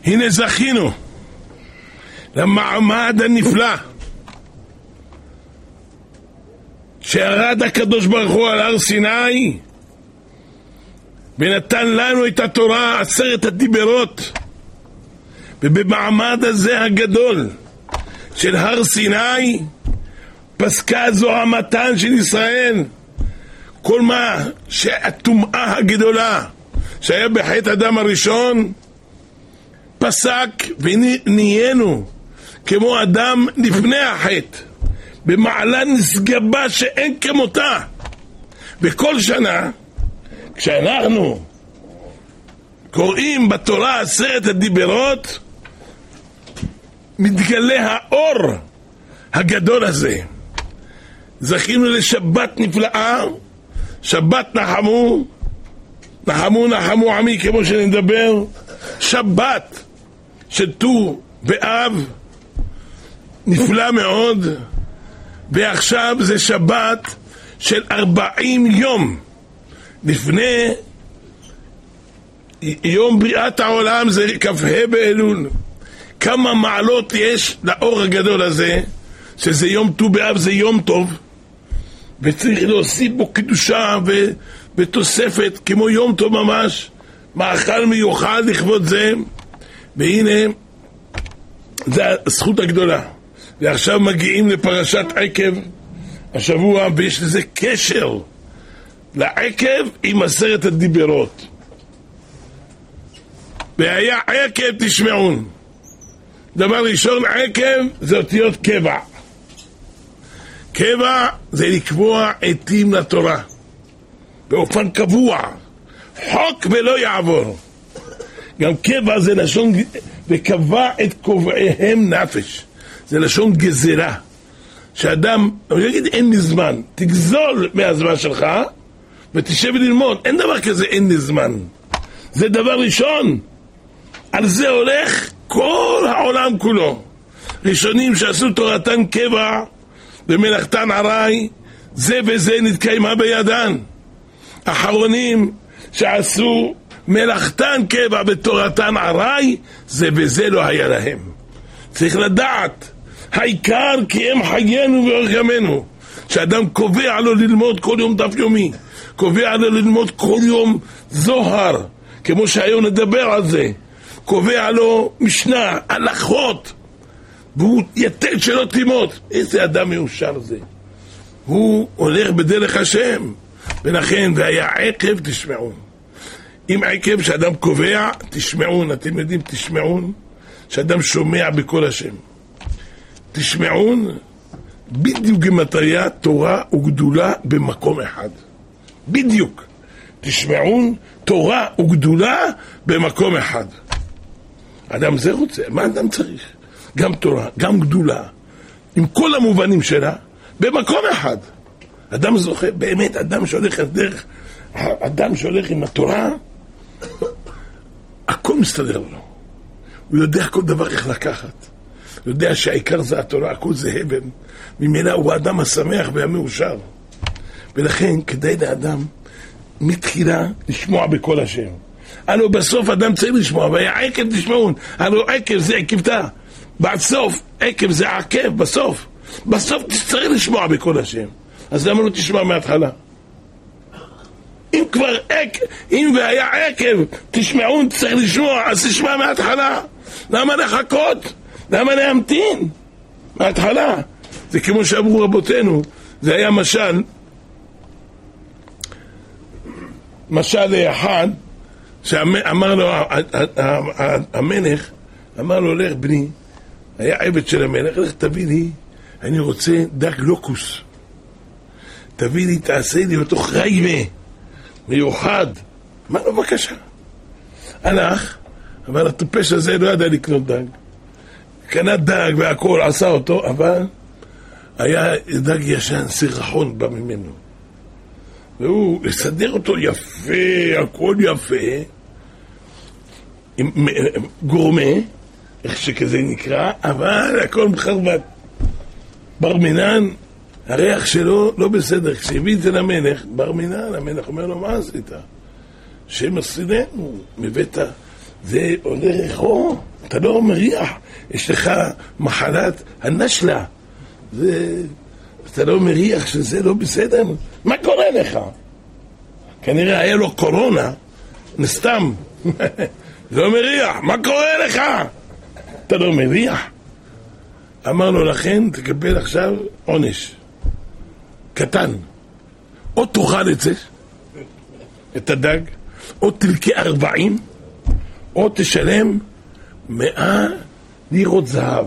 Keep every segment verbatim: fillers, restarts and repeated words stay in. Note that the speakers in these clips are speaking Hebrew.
הנה זכינו למעמד הנפלא שירד הקדוש ברוך הוא על הר סיני ונתן לנו את התורה, עשרת הדיברות, ובמעמד הזה הגדול של הר סיני פסקה זוהמתן של ישראל. כל מה שהטומאה הגדולה שהיה בחטא אדם הראשון פסק, ונהיינו כמו אדם לפני החטא, במעלה נשגבה שאין כמותה. בכל שנה כשאנחנו קוראים בתורה עשרת הדיברות מתגלה האור הגדול הזה. זכינו לשבת נפלאה, שבת נחמו, נחמו נחמו עמי, כמו שנדבר, שבת של ט"ו באב, נפלא מאוד. ועכשיו זה שבת של ארבעים יום לפני יום בריאת העולם, זה כ"ה באלול. כמה מעלות יש לאור הגדול הזה, שזה יום ט"ו באב, זה יום טוב, וצריך להוסיף בו קדושה ו... ותוספת כמו יום טוב ממש, מאכל מיוחד לכבוד זה. והנה זה הזכות הגדולה. ועכשיו מגיעים לפרשת עקב השבוע, ויש לזה קשר לעקב עם עשרת הדיברות. והיה עקב תשמעון. דבר ראשון, עקב זה אותיות קבע. קבע זה לקבוע עתים לתורה באופן קבוע, חוק ולא יעבור. גם קבע זה לשון, וקבע את קובעיהם נפש, זה לשון גזירה. שאדם יגיד אין לי זמן, תגזול מהזמן שלך ותשב ללמוד. אין דבר כזה אין לי זמן, זה דבר ראשון. על זה הולך כל העולם כולו. ראשונים שעשו תורתן קבע ומלאכתן ערי, זה וזה נתקיימה בידן. אחרונים שעשו מלאכתן קבע בתורתן ערי, זה וזה לא היה להם. צריך לדעת, העיקר כי הם חיינו ואורך ימינו. שאדם קובע לו ללמוד כל יום דף יומי, קובע לו ללמוד כל יום זוהר, כמו שהיום נדבר על זה, קובע לו משנה, הלכות, והוא יתד שלא תימות. איזה אדם מאושר זה, הוא הולך בדרך השם. ולכן והיה עקב תשמעון. אם עקב שאדם קובע תשמעון, אתם יודעים תשמעון שאדם שומע בכל השם. תשמעון בדיוק גמטריה תורה וגדולה במקום אחד, בדיוק. תשמעון תורה וגדולה במקום אחד. אדם זה רוצה, מה אדם צריך? גם תורה, גם גדולה, עם כל המובנים שלה, במקום אחד. אדם זוכה, באמת, אדם שהולך דרך, אדם שהולך עם התורה, הכל מסתדר לו. הוא יודע כל דבר איך לקחת. הוא יודע שהעיקר זה התורה, הכל זה הבן. ממילא הוא האדם השמח והמאושר. ולכן כדאי לאדם מתחילה לשמוע בכל השם. הלוא בסוף אדם צריך לשמוע, והיה עקב תשמעון. הלוא עקב זה עקבתה. בסוף, עקב זה עקב, בסוף. בסוף צריך לשמוע בכל השם. אז למה לא תשמע מההתחלה? אם כבר עקב, אם והיה עקב תשמעון צריך לשמוע, אז תשמע מההתחלה. למה לחכות? למה להמתין? מההתחלה. זה כמו שאמרו רבותינו, זה היה משל, משל לאחד, שאמר לו, המלך, אמר לו, לך בני, היה עבד של המלך, לך תביא לי, אני רוצה דג לוקוס. תביא לי, תעשה לי אותו חיימה, מיוחד. מה לו בבקשה? הלך, אבל הטופש הזה לא ידע לקנות דג. קנה דג והכל, עשה אותו, אבל היה דג ישן, סירחון בא ממנו. והוא לסדר אותו יפה, הכל יפה, עם גורמה, איך שכזה נקרא, אבל הכל מחרבט. בר מינן, הריח שלו לא בסדר. כשהביא את זה למלך, בר מינן, המלך אומר לו, מה עשית? שם עשינו, מבית זה הולך, או, אתה לא מריח, יש לך מחלת הנשלה, זה, אתה לא מריח שזה לא בסדר, מה קורה לך? כנראה היה לו קורונה, נסתם, לא מריח, מה קורה לך? אתה לא מריח? אמרנו לכן, תקבל עכשיו עונש קטן, או תאכל את זה, את הדג, או תלקה ארבעים, או תשלם מאה לירות זהב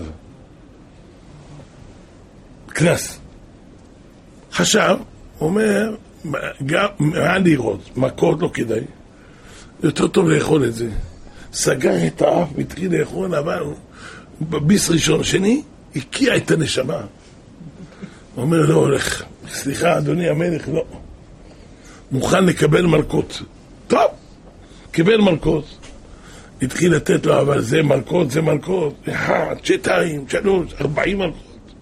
כנס. חשב, אומר, גם מאה לירות, מכות לא כדאי, יותר טוב לאכול את זה. סגר את האף, מתחיל לאכול, אבל בביס ראשון שני, הקיע את הנשמה. הוא אומר, לא הולך, סליחה אדוני המלך, לא מוכן לקבל מלכות. טוב, קיבל מלכות, התחיל לתת לו, אבל זה מלכות, זה מלכות, אחד, שתיים, שלוש, ארבעים מלכות.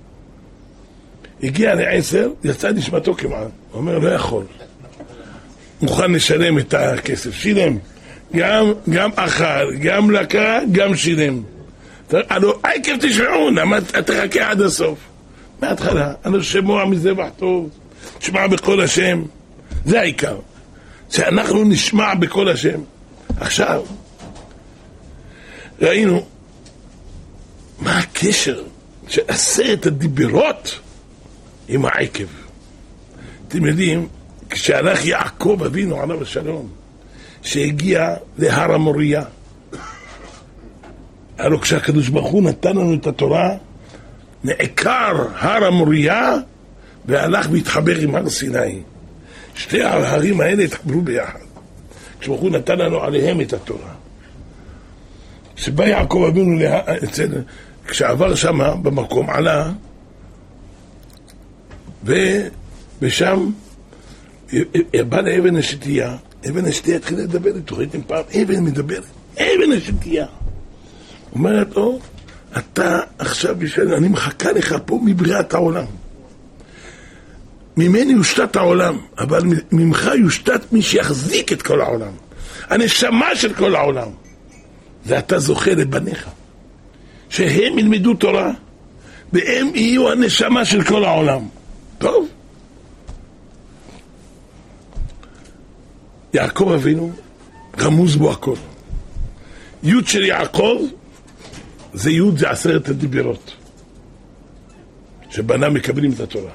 הגיע לעשר, יצא נשמתו כמעט. הוא אומר, לא יכול, מוכן לשלם את הכסף, שילם, גם, גם אכל, גם לקה, גם שילם. הלו, עקב תשמעו, תחכה עד הסוף. מההתחלה, הלו שמוע מזבח טוב, תשמע בכל השם, זה העיקר, שאנחנו נשמע בכל השם. עכשיו, ראינו מה הקשר של עשרת הדיברות עם העקב. אתם יודעים, כשהלך יעקב אבינו עליו השלום, שהגיע להר המוריה, הלוא כשהקדוש ברוך הוא נתן לנו את התורה, נעקר הר המוריה והלך והתחבר עם הר סיני. שתי ההרים האלה התחברו ביחד, כשברוך הוא נתן לנו עליהם את התורה. כשבא יעקב אבינו לה... כשעבר שם במקום עלה, ושם בא לאבן השתייה. אבן השתייה התחילה לדבר איתו, ראיתם פעם, אבן מדברת, אבן השתייה אומרת לו, אתה עכשיו בשביל, אני מחכה לך פה מבריאת העולם, ממני יושתת העולם, אבל ממך יושתת מי שיחזיק את כל העולם, הנשמה של כל העולם. ואתה זוכה לבניך שהם ילמדו תורה והם יהיו הנשמה של כל העולם. טוב, יעקב אבינו רמוז בו הכל. יוד של יעקב זה יוד, זה עשרת הדיברות שבנה מקבלים את התורה.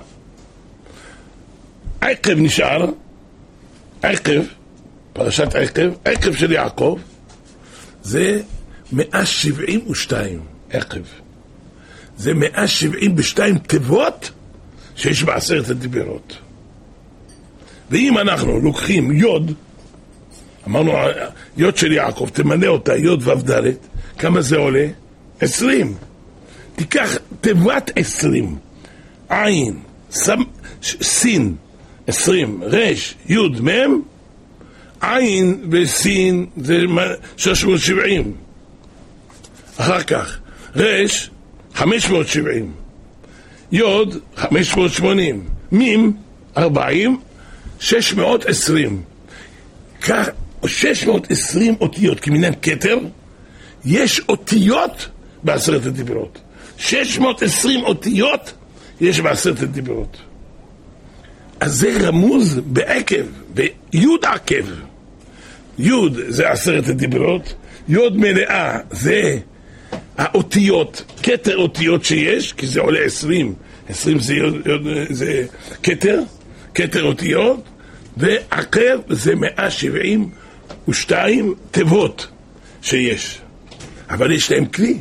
עקב נשאר, עקב, פרשת עקב, עקב של יעקב זה מאה שבעים ושתיים. עקב זה מאה שבעים ושתיים תיבות שיש בעשרת הדיברות. ואם אנחנו לוקחים יוד, אמרנו יוד של יעקב, תמנה אותה יוד ובדלת, כמה זה עולה? עשרים. תיקח תיבת עשרים, עין, סם, סין, עשרים, רש, יוד, מם, עין וסין זה שש מאות שבעים. אחר כך רש חמש מאות שבעים, יוד חמש מאות שמונים, מים ארבעים, שש מאות עשרים. כך שש מאות עשרים אותיות כמינן כתר, יש אותיות בעשרת הדיברות. שש מאות עשרים אותיות יש בעשרת הדיברות. אז זה רמוז בעקב, ביוד עקב. יוד זה עשרת הדיברות, יוד מלאה זה האותיות, כתר אותיות שיש, כי זה עולה עשרים, עשרים זה, זה כתר, כתר אותיות, ועקב זה מאה שבעים ושתיים תיבות שיש. אבל יש להם כלי.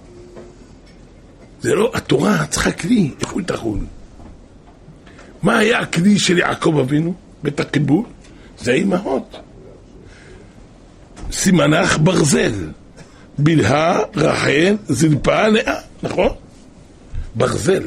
זה לא, התורה צריכה כלי, איפה היא תחול? מה היה הכלי של יעקב אבינו בית הקיבול? זה אימהות. סימנך ברזל, בלהה, רחל, זלפה, לאה, נכון? ברזל.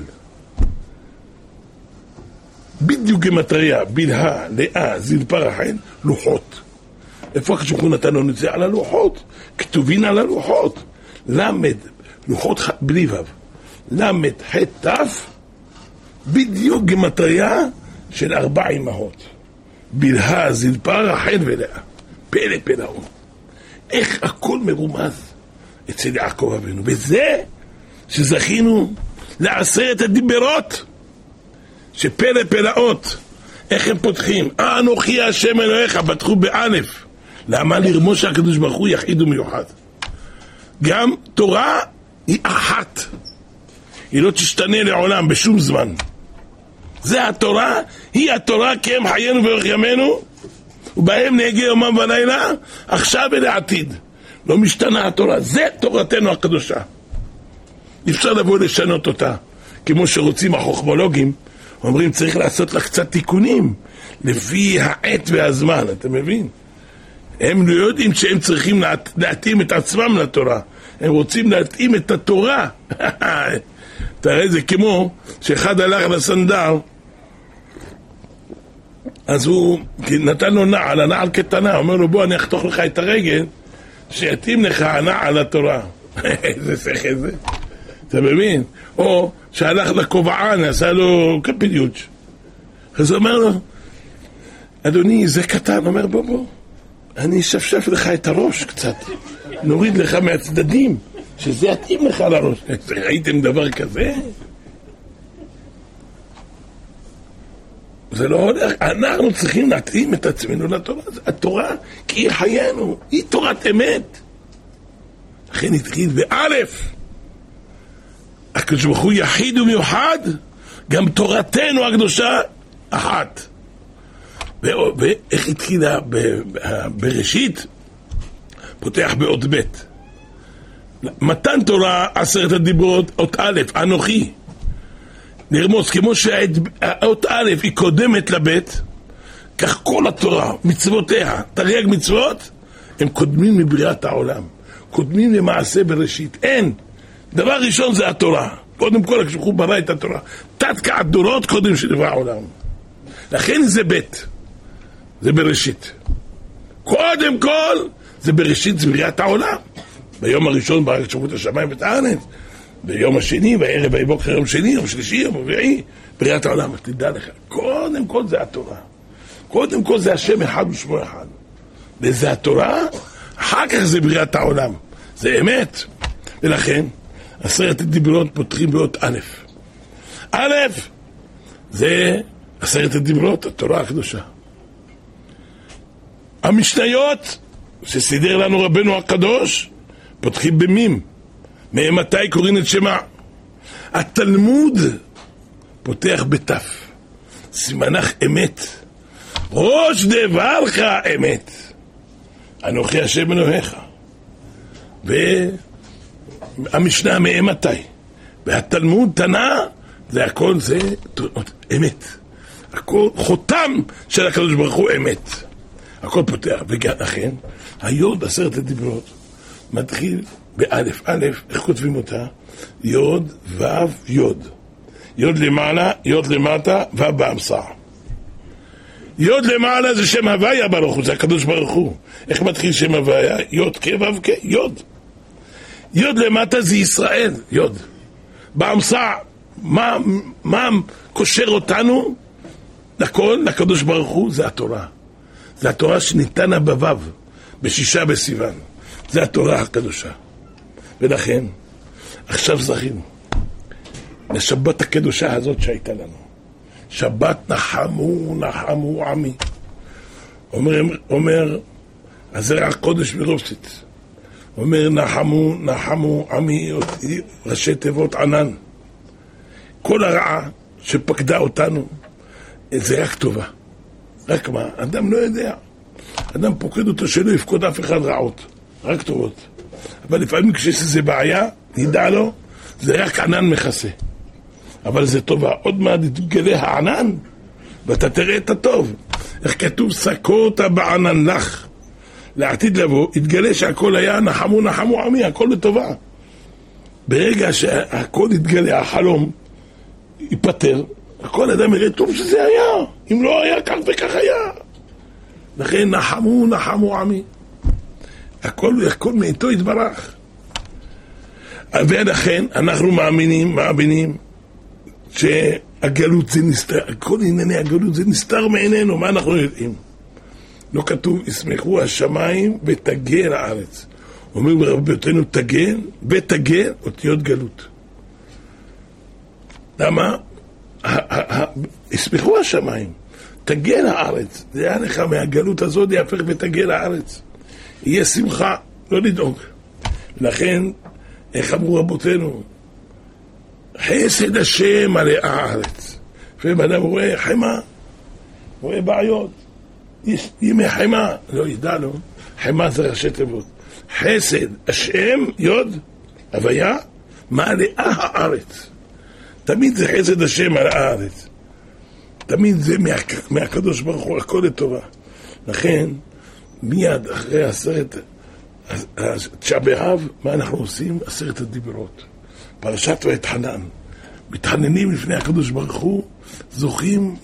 בדיוק גמטריה, בלהה, לאה, זלפה, רחל, לוחות. איפה הקדוש ברוך הוא נתן לנו את זה? על הלוחות, כתובין על הלוחות. למד, לוחות בלי וו, למד חטף, בדיוק גמטריה של ארבע אמהות, בלהה, זלפה, רחל ולאה. פלא פלאו. איך הכל מרומז אצל יעקב אבינו. וזה שזכינו לעשרת הדיברות, שפלא פלאות, איך הם פותחים? אנוכי השם אלוהיך, פתחו באלף. למה? לרמוז שהקדוש ברוך הוא יחיד ומיוחד. גם תורה היא אחת, היא לא תשתנה לעולם בשום זמן. זה התורה, היא התורה כי הם חיינו ואורך ימינו, ובהם נהגה יומם ולילה, עכשיו ולעתיד. לא משתנה התורה, זה תורתנו הקדושה. אפשר לבוא לשנות אותה, כמו שרוצים החוכמולוגים, אומרים צריך לעשות לה קצת תיקונים, לפי העת והזמן, אתה מבין? הם לא יודעים שהם צריכים להתאים את עצמם לתורה, הם רוצים להתאים את התורה. תראה, זה כמו שאחד הלך לסנדר, אז הוא נתן לו נעל, הנעל קטנה, אומר לו בוא אני אחתוך לך את הרגל, שיתאים לך הנעל לתורה. איזה שכל זה, אתה מבין? או שהלך לכובען, עשה לו קפיליוץ', אז הוא אומר לו, אדוני זה קטן, אומר בוא בוא, אני אשפשף לך את הראש קצת, נוריד לך מהצדדים, שזה יתאים לך לראש. ראיתם דבר כזה? זה לא הולך, אנחנו צריכים להתאים את עצמנו לתורה. התורה, כי היא חיינו, היא תורת אמת. לכן התחיל באלף, הקדוש ברוך הוא יחיד ומיוחד, גם תורתנו הקדושה אחת. ואיך התחילה בראשית? פותח בעוד ב' מתן תורה עשרת הדיברות, אות א', אנוכי. נרמוז, כמו שהאות א' היא קודמת לבית, כך כל התורה, מצוותיה, תרי"ג מצוות, הם קודמים מבריאת העולם, קודמים למעשה בראשית. אין, דבר ראשון זה התורה, קודם כל הקדוש ברוך הוא ברא את התורה, תת דורות קודם שנברא העולם. לכן זה בית, זה בראשית. קודם כל זה בראשית, זה בריאת העולם. ביום הראשון ברא שמות השמיים ואת הארץ, ביום השני, בערב ויבוקר יום שני, יום שלישי, יום רביעי, בריאת העולם. תדע לך, קודם כל זה התורה, קודם כל זה השם אחד ושמו אחד, וזה התורה, אחר כך זה בריאת העולם, זה אמת. ולכן עשרת הדיברות פותחים באות א'. א' זה עשרת הדיברות, התורה הקדושה. המשניות שסידר לנו רבנו הקדוש פותחים במים, מתי קוראים את שמה. התלמוד פותח בתף, סימנך אמת, ראש דברך אמת, אנוכי השם אלוהיך. והמשנה מתי, והתלמוד תנא, זה הכל זה אמת, הכל חותם של הקדוש ברוך הוא אמת, הכל פותח. וגם לכן היוד עשרת הדיברות מתחיל באלף. א', איך כותבים אותה? יוד, ו', יוד. יוד למעלה, יוד למטה, ו' באמצע. יוד למעלה זה שם הוויה ברוך הוא, זה הקדוש ברוך הוא. איך מתחיל שם הוויה? יוד כ' ו' כ', יוד. יוד למטה זה ישראל, יוד. באמצע, מה, מה קושר אותנו? לכל, לקדוש ברוך הוא, זה התורה. זה התורה שניתנה בו', בשישה בסיוון. זה התורה הקדושה. ולכן, עכשיו זכינו לשבת הקדושה הזאת שהייתה לנו. שבת נחמו, נחמו עמי. אומר, אומר, הזרע הקודש מרובציץ. אומר, נחמו, נחמו עמי, ראשי תיבות ענן. כל הרעה שפקדה אותנו, זה רק טובה. רק מה? אדם לא יודע. אדם פוקד אותו שלא יפקוד אף אחד רעות. רק טובות. אבל לפעמים כשיש איזה בעיה, נדע לו, זה רק ענן מכסה. אבל זה טובה. עוד מעט יתגלה הענן, ואתה תראה את הטוב. איך כתוב, סקות בענן לך. לעתיד לבוא, יתגלה שהכל היה נחמו נחמו עמי, הכל לטובה. ברגע שהכל יתגלה, החלום ייפטר, הכל אדם יראה טוב שזה היה. אם לא היה, כך וכך היה. לכן נחמו נחמו עמי. הכל, הכל מאיתו יתברך. ולכן אנחנו מאמינים, מאמינים שהגלות זה נסתר, כל ענייני הגלות זה נסתר מעינינו. מה אנחנו יודעים? לא כתוב, ישמחו השמיים ותגן הארץ. אומרים רבותינו תגן, ותגן אותיות גלות. למה? ישמחו השמיים, תגן הארץ. זה היה לך מהגלות הזאת, יהפך ותגן הארץ. יהיה שמחה, לא לדאוג. לכן, איך אמרו רבותינו? חסד השם מלאה הארץ. לפעמים אדם רואה חמה, רואה בעיות. יש ימי חמה, לא ידע לו, חמה זה ראשי תיבות. חסד השם, יוד, הוויה, מלאה הארץ. תמיד זה חסד השם על הארץ. תמיד זה מה, מהקדוש ברוך הוא, הכל לטובה. לכן, מיד אחרי עשרת, תשעה באב, מה אנחנו עושים? עשרת הדיברות. פרשת ואתחנן. מתחננים לפני הקדוש ברוך הוא, זוכים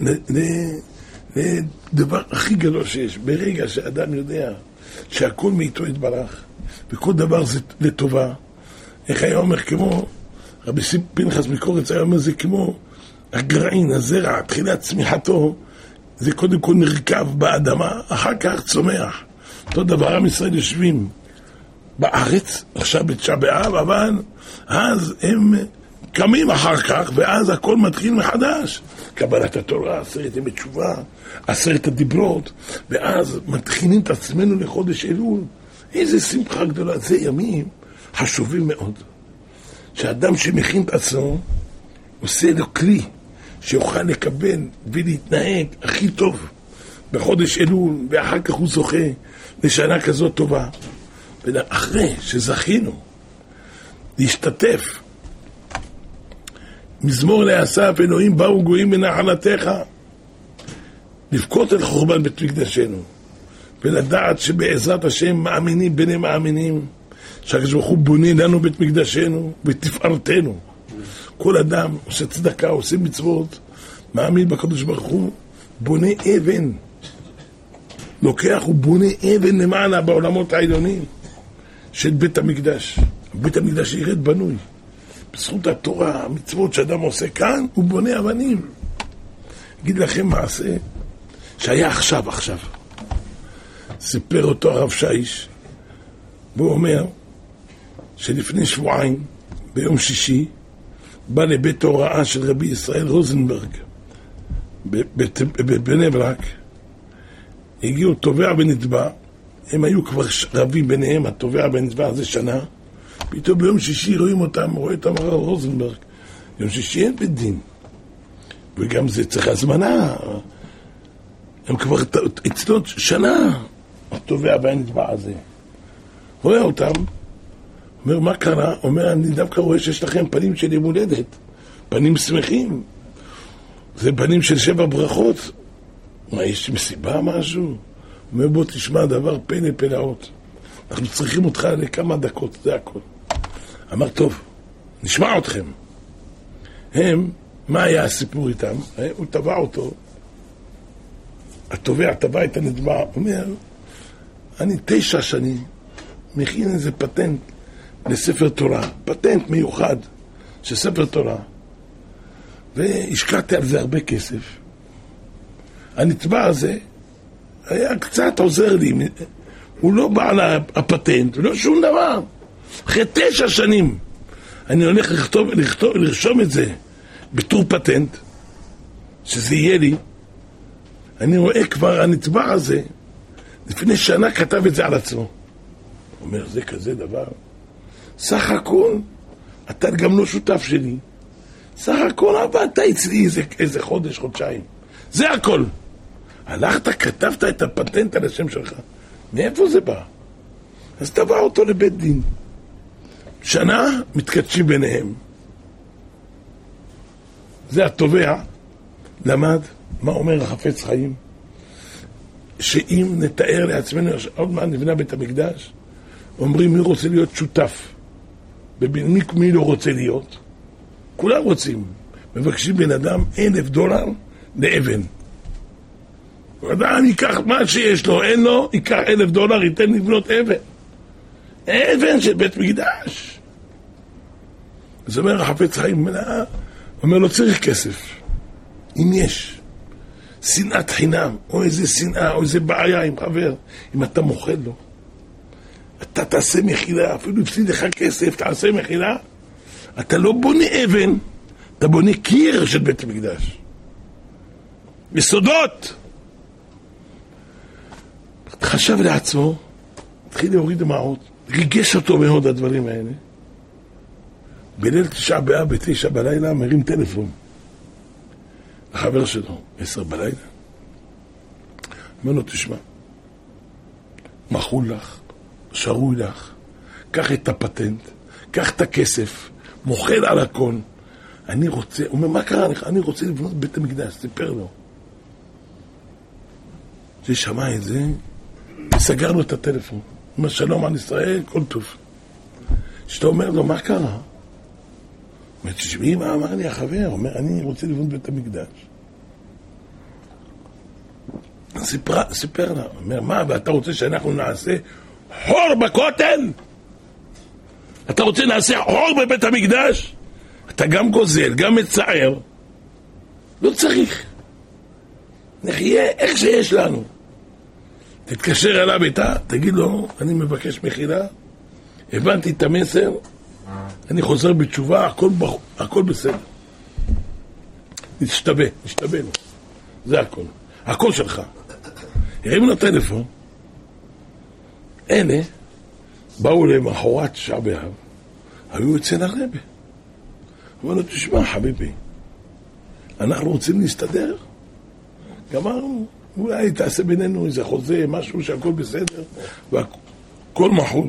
לדבר הכי גדול שיש. ברגע שאדם יודע שהכל מאיתו יתברך, וכל דבר זה לטובה. איך היה אומר כמו, רבי פנחס מקורץ היה אומר זה כמו הגרעין, הזרע, תחילת צמיחתו, זה קודם כל נרכב באדמה, אחר כך צומח. אותו דבר עם ישראל יושבים בארץ, עכשיו בתשעה באב, אבל אז הם קמים אחר כך, ואז הכל מתחיל מחדש. קבלת התורה, עשרת ימי תשובה, עשרת הדיברות, ואז מתחילים את עצמנו לחודש אלול. איזה שמחה גדולה, זה ימים חשובים מאוד. שאדם שמכין את עצמו, עושה לו כלי, שיוכל לקבל ולהתנהג הכי טוב בחודש אלול, ואחר כך הוא זוכה לשנה כזאת טובה. ואחרי שזכינו להשתתף, מזמור לאסף, אלוהים באו גויים בנחלתך, לבכות על חורבן בית מקדשנו, ולדעת שבעזרת השם מאמינים בני מאמינים, שהקדוש ברוך הוא בונה לנו בית מקדשנו ותפארתנו. כל אדם עושה צדקה, עושה מצוות, מאמין בקדוש ברוך הוא, בונה אבן, לוקח ובונה אבן למעלה בעולמות העליונים של בית המקדש. בית המקדש ירד בנוי בזכות התורה, המצוות שאדם עושה כאן, הוא בונה אבנים. אגיד לכם מעשה שהיה עכשיו עכשיו, סיפר אותו הרב שיש, והוא אומר שלפני שבועיים ביום שישי בא לבית ההוראה של רבי ישראל רוזנברג בבני ברק. הגיעו תובע ונתבע, הם היו כבר רבים ביניהם, התובע ונתבע הזה שנה. פתאום ביום שישי רואים אותם, רואה אותם הרב רוזנברג. יום שישי אין בית דין, וגם זה צריך הזמנה. הם כבר אצלות שנה, התובע והנתבע הזה. רואה אותם, אומר, מה קרה? אומר, אני דווקא רואה שיש לכם פנים של יום הולדת, פנים שמחים, זה פנים של שבע ברכות. מה, יש מסיבה משהו? אומר, בוא תשמע דבר פלא פלאות, אנחנו צריכים אותך לכמה דקות, זה הכל. אמר, טוב, נשמע אתכם. הם, מה היה הסיפור איתם? הוא טבע אותו, התובע טבע את הנתבע, אומר, אני תשע שנים מכין איזה פטנט לספר תורה, פטנט מיוחד של ספר תורה, והשקעתי על זה הרבה כסף. הנתבע הזה היה קצת עוזר לי, הוא לא בא לפטנט, לא שום דבר. אחרי תשע שנים אני הולך לכתוב, לכתוב, לרשום את זה בתור פטנט, שזה יהיה לי. אני רואה כבר הנתבע הזה לפני שנה כתב את זה על עצמו. הוא אומר, זה כזה דבר, סך הכל אתה גם לא שותף שלי, סך הכל עבדת אצלי איזה, איזה חודש, חודשיים, זה הכל. הלכת, כתבת את הפטנט על השם שלך, מאיפה זה בא? אז תבע אותו לבית דין, שנה מתקדשים ביניהם. זה התובע למד מה אומר החפץ חיים, שאם נתאר לעצמנו עוד מעט נבנה בית המקדש, אומרים מי רוצה להיות שותף, מי, מי לא רוצה להיות? כולם רוצים, מבקשים בן אדם אלף דולר לאבן. אדם ייקח מה שיש לו, אין לו, ייקח אלף דולר, ייתן לבנות אבן. אבן של בית מקדש. אז אומר החפץ חיים, אומר לא צריך כסף, אם יש שנאת חינם, או איזה שנאה, או איזה בעיה עם חבר, אם אתה מוחל לו, אתה תעשה מחילה, אפילו הפסיד לך כסף, תעשה מחילה, אתה לא בונה אבן, אתה בונה קיר של בית המקדש. יסודות. חשב לעצמו, התחיל להוריד דמעות, ריגש אותו מאוד הדברים האלה. בליל תשעה באב בתשע בלילה מרים טלפון לחבר שלו, עשר בלילה. אומר לו, תשמע, מחול לך, שרוי לך, קח את הפטנט, קח את הכסף, מוחל על הכל. אני רוצה, הוא אומר, מה קרה לך? אני רוצה לבנות בית המקדש, סיפר לו. זה שמע את זה, וסגרנו את הטלפון. הוא אומר, שלום על ישראל, כל טוב. שאתה אומר לו, מה קרה? הוא אומר, תשמעי מה אמר לי החבר, הוא אומר, אני רוצה לבנות בית המקדש. סיפר, סיפר לה, הוא אומר, מה, ואתה רוצה שאנחנו נעשה חור בכותל? אתה רוצה נעשה חור בבית המקדש? אתה גם גוזל, גם מצער. לא צריך. נחיה איך שיש לנו. תתקשר אליו איתה, תגיד לו, אני מבקש מחילה, הבנתי את המסר, אני חוזר בתשובה, הכל, הכל בסדר. נשתבא, נשתבא לו. זה הכל. הכל שלך. הרימו לו טלפון. אלה באו למחרת תשעה באב, היו אצל הרבי. אמרו לו, תשמע חביבי, אנחנו רוצים להסתדר. גמרנו, אולי תעשה בינינו איזה חוזה, משהו שהכל בסדר, והכל מחול.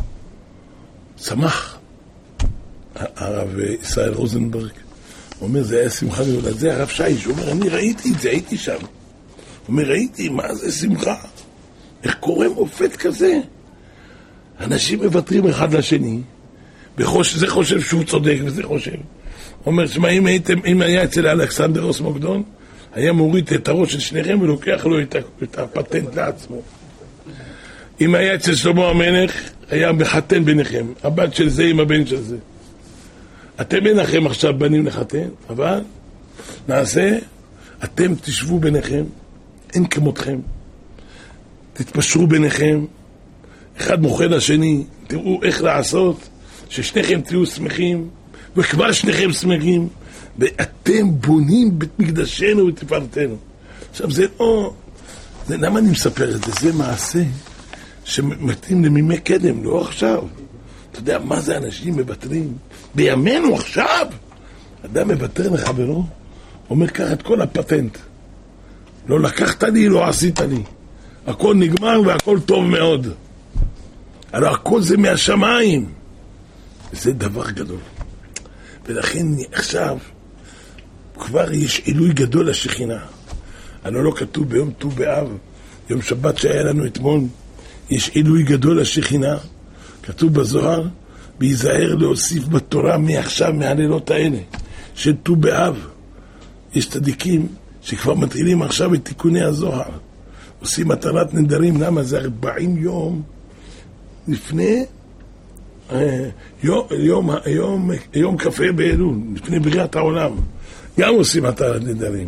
שמח הרב ישראל רוזנברג, הוא אומר, זה היה שמחה גדולה. זה הרב שיש, הוא אומר, אני ראיתי את זה, הייתי שם. הוא אומר, ראיתי, מה זה שמחה? איך קורה מופת כזה? אנשים מוותרים אחד לשני, בחוש, זה חושב שהוא צודק וזה חושב. הוא אומר, שמה, אם, הייתם, אם היה אצל אלכסנדר אוסמוקדון, היה מוריד את הראש של שניכם ולוקח לו את, את הפטנט לעצמו. אם היה אצל שלמה המלך, היה מחתן ביניכם, הבת של זה עם הבן של זה. אתם ביניכם עכשיו בנים לחתן, אבל נעשה, אתם תשבו ביניכם, אין כמותכם, תתפשרו ביניכם, אחד מוחה לשני, תראו איך לעשות, ששניכם תהיו שמחים, וכבר שניכם שמחים, ואתם בונים בית מקדשנו ותפארתנו. עכשיו זה לא, זה, למה אני מספר את זה? זה מעשה שמתאים למימי קדם, לא עכשיו. אתה יודע מה זה אנשים מבטרים? בימינו עכשיו, אדם מבטר לחברו, אומר, קח את כל הפטנט. לא לקחת לי, לא עשית לי. הכל נגמר והכל טוב מאוד. הלוא הכל זה מהשמיים. וזה דבר גדול. ולכן עכשיו כבר יש עילוי גדול לשכינה. הלוא לא כתוב ביום ט"ו באב, יום שבת שהיה לנו אתמול, יש עילוי גדול לשכינה. כתוב בזוהר, בהיזהר להוסיף בתורה מעכשיו מהלילות האלה של ט"ו באב. יש צדיקים שכבר מתחילים עכשיו את תיקוני הזוהר, עושים מתנת נדרים. למה? זה ארבעים יום לפני יום, יום, יום, יום קפה באלול, לפני בריאת העולם, גם עושים מתנת נדרים.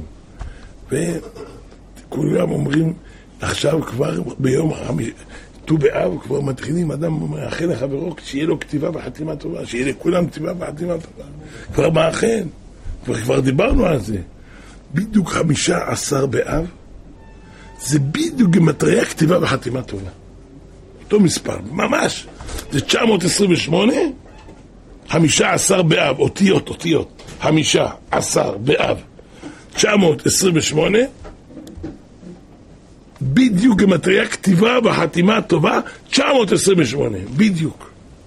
וכולם אומרים עכשיו כבר ביום ט"ו באב כבר מתחילים, אדם מאחל לחברו שיהיה לו כתיבה בחתימה טובה, שיהיה לכולם כתיבה בחתימה טובה. כבר מאחל, כבר, כבר דיברנו על זה. בדיוק חמישה עשר באב, זה בדיוק גמטריה כתיבה בחתימה טובה. אותו מספר, ממש. זה תשע מאות עשרים ושמונה, חמישה עשר באב, אותיות, אותיות. חמישה עשר באב, תשע מאות עשרים ושמונה, בדיוק גמטריה כתיבה בחתימה טובה, תשע מאות עשרים ושמונה, בדיוק.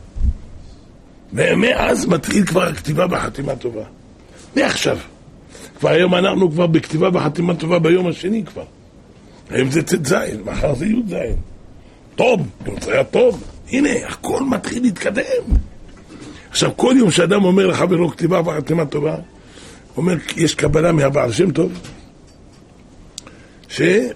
ומאז מתחיל כבר הכתיבה בחתימה טובה. מעכשיו. כבר היום אנחנו כבר בכתיבה בחתימה טובה ביום השני כבר. היום זה צאת זין, מחר זה י' זין. טוב, זה היה טוב. הנה, הכל מתחיל להתקדם. עכשיו, כל יום שאדם אומר לחברו כתיבה בחתימה טובה, אומר, יש קבלה מהבעל שם טוב, שעד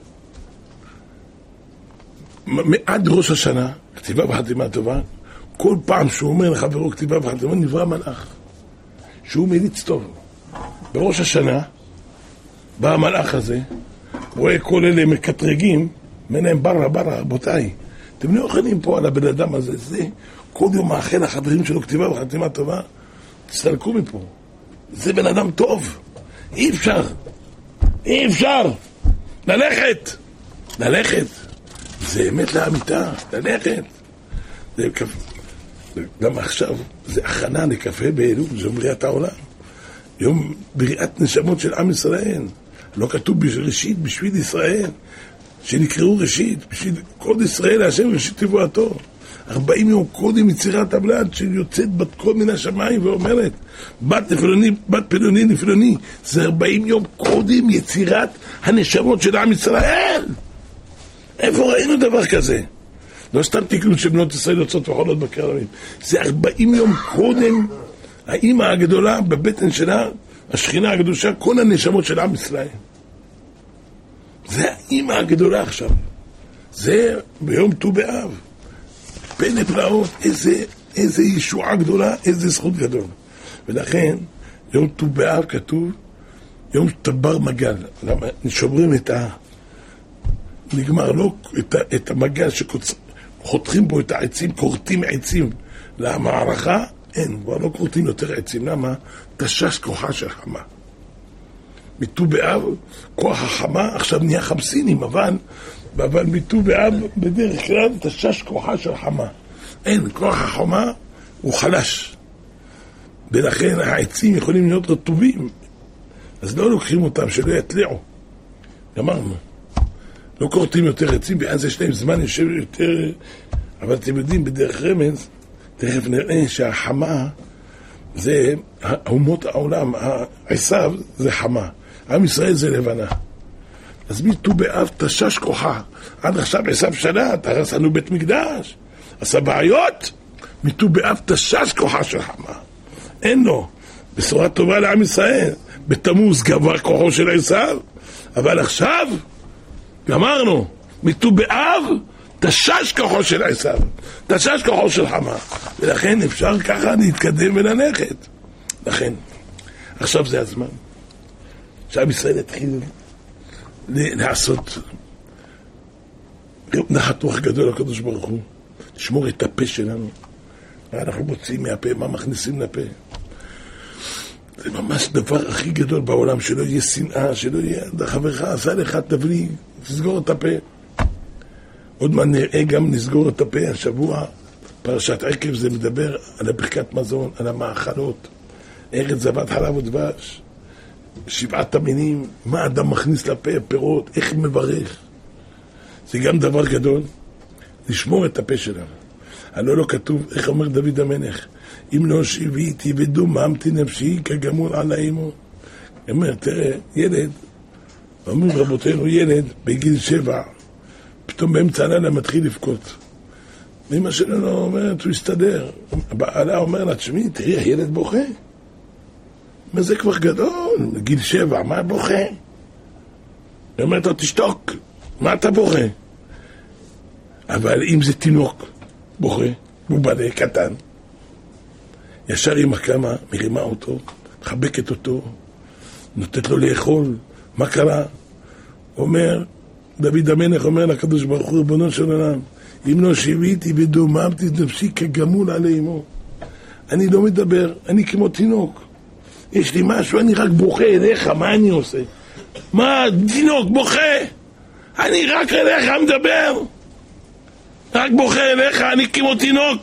ראש השנה, כתיבה בחתימה טובה, כל פעם שהוא אומר לחברו כתיבה בחתימה טובה, נברא מלאך. שהוא מליץ טוב. בראש השנה בא המלאך הזה, רואה כל אלה מקטרגים, מנהם בררה בררה, רבותיי, אתם לא יכולים פה על הבן אדם הזה, זה כל יום מאחל החברים שלו כתיבה וחתימה טובה, תסתלקו מפה, זה בן אדם טוב, אי אפשר, אי אפשר, ללכת, ללכת, זה אמת לאמיתה, ללכת, זה קפה, גם עכשיו, זה הכנה לקפה באלול, זה בריאת העולם, יום בריאת נשמות של עם ישראל, לא כתוב בראשית בשביל ישראל, שנקראו ראשית, בשביל כל ישראל, השם ראשית תבואתו. ארבעים יום קודם יצירת הבלד, שיוצאת בת קול מן השמיים ואומרת, בת נפלוני, בת פלוני נפלוני, זה ארבעים יום קודם יצירת הנשמות של עם ישראל. איפה ראינו דבר כזה? לא סתם תקנו שבנות ישראל יוצאות וחולות בקרבים. זה ארבעים יום קודם, האמא הגדולה בבטן שלה, השכינה הקדושה, כל הנשמות של עם ישראל. זה האמא הגדולה עכשיו. זה ביום ט"ו באב. פלא פלאות, איזה, איזה ישועה גדולה, איזה זכות גדול. ולכן, יום ט"ו באב כתוב, יום טבר מגל. למה? שומרים את ה... נגמר, לא את, ה... את המגל שחותכים בו את העצים, כורתים עצים למערכה, אין, כבר לא כורתים יותר עצים. למה? תשש כוחה של חמה. מט"ו באב, כוח החמה, עכשיו נהיה חמסינים, אבל, אבל מט"ו באב בדרך כלל תשש כוחה של חמה. אין, כוח החמה הוא חלש. ולכן העצים יכולים להיות רטובים. אז לא לוקחים אותם, שלא יתליעו. גמרנו. לא כורתים יותר עצים, ואז יש להם זמן יושב יותר... אבל אתם יודעים, בדרך רמז, תכף נראה שהחמה זה אומות העולם, העשיו זה חמה. עם ישראל זה לבנה. אז מט"ו באב תשש כוחה. עד עכשיו עשיו שלט, הרס לנו בית מקדש. עשה בעיות. מט"ו באב תשש כוחה של חמה. אין לו. בשורה טובה לעם ישראל. בתמוז גבר כוחו של עשיו. אבל עכשיו, גמרנו. מט"ו באב תשש כוחו של עשיו. תשש כוחו של חמה. ולכן אפשר ככה להתקדם וללכת. לכן, עכשיו זה הזמן. שעם ישראל התחיל לעשות נחת רוח גדול לקדוש ברוך הוא, לשמור את הפה שלנו. מה אנחנו מוצאים מהפה, מה מכניסים לפה. זה ממש דבר הכי גדול בעולם, שלא יהיה שנאה, שלא יהיה, חברך עשה לך תבלי, תסגור את הפה. עוד מה נראה גם נסגור את הפה השבוע, פרשת עקב זה מדבר על הברכת מזון, על המאכלות, ארץ זבת חלב ודבש. שבעת המינים, מה אדם מכניס לפה, פירות, איך מברך. זה גם דבר גדול, לשמור את הפה שלנו. הלא לא כתוב, איך אומר דוד המלך, אם לא שיביתי ודוממתי נפשי כגמול על האימו. אומר, תראה, ילד, אומרים רבותינו, ילד בגיל שבע, פתאום באמצע הלילה מתחיל לבכות. אמא שלנו אומרת, הוא יסתדר. בעלה אומר לה, תשמעי, תראי, הילד בוכה. מה זה כבר גדול, גיל שבע, מה בוכה? היא אומרת לו, תשתוק, מה אתה בוכה? אבל אם זה תינוק, בוכה, בובלה, קטן, ישר עם הקמה, מרימה אותו, מחבקת אותו, נותנת לו לאכול, מה קרה? אומר, דוד המלך אומר לקדוש ברוך הוא, ריבונו של עולם, אם לא שיביתי ודוממתי את נפשי כגמול על אימו. אני לא מדבר, אני כמו תינוק. יש לי משהו, אני רק בוכה אליך, מה אני עושה? מה, תינוק, בוכה? אני רק אליך מדבר. רק בוכה אליך, אני כמו תינוק.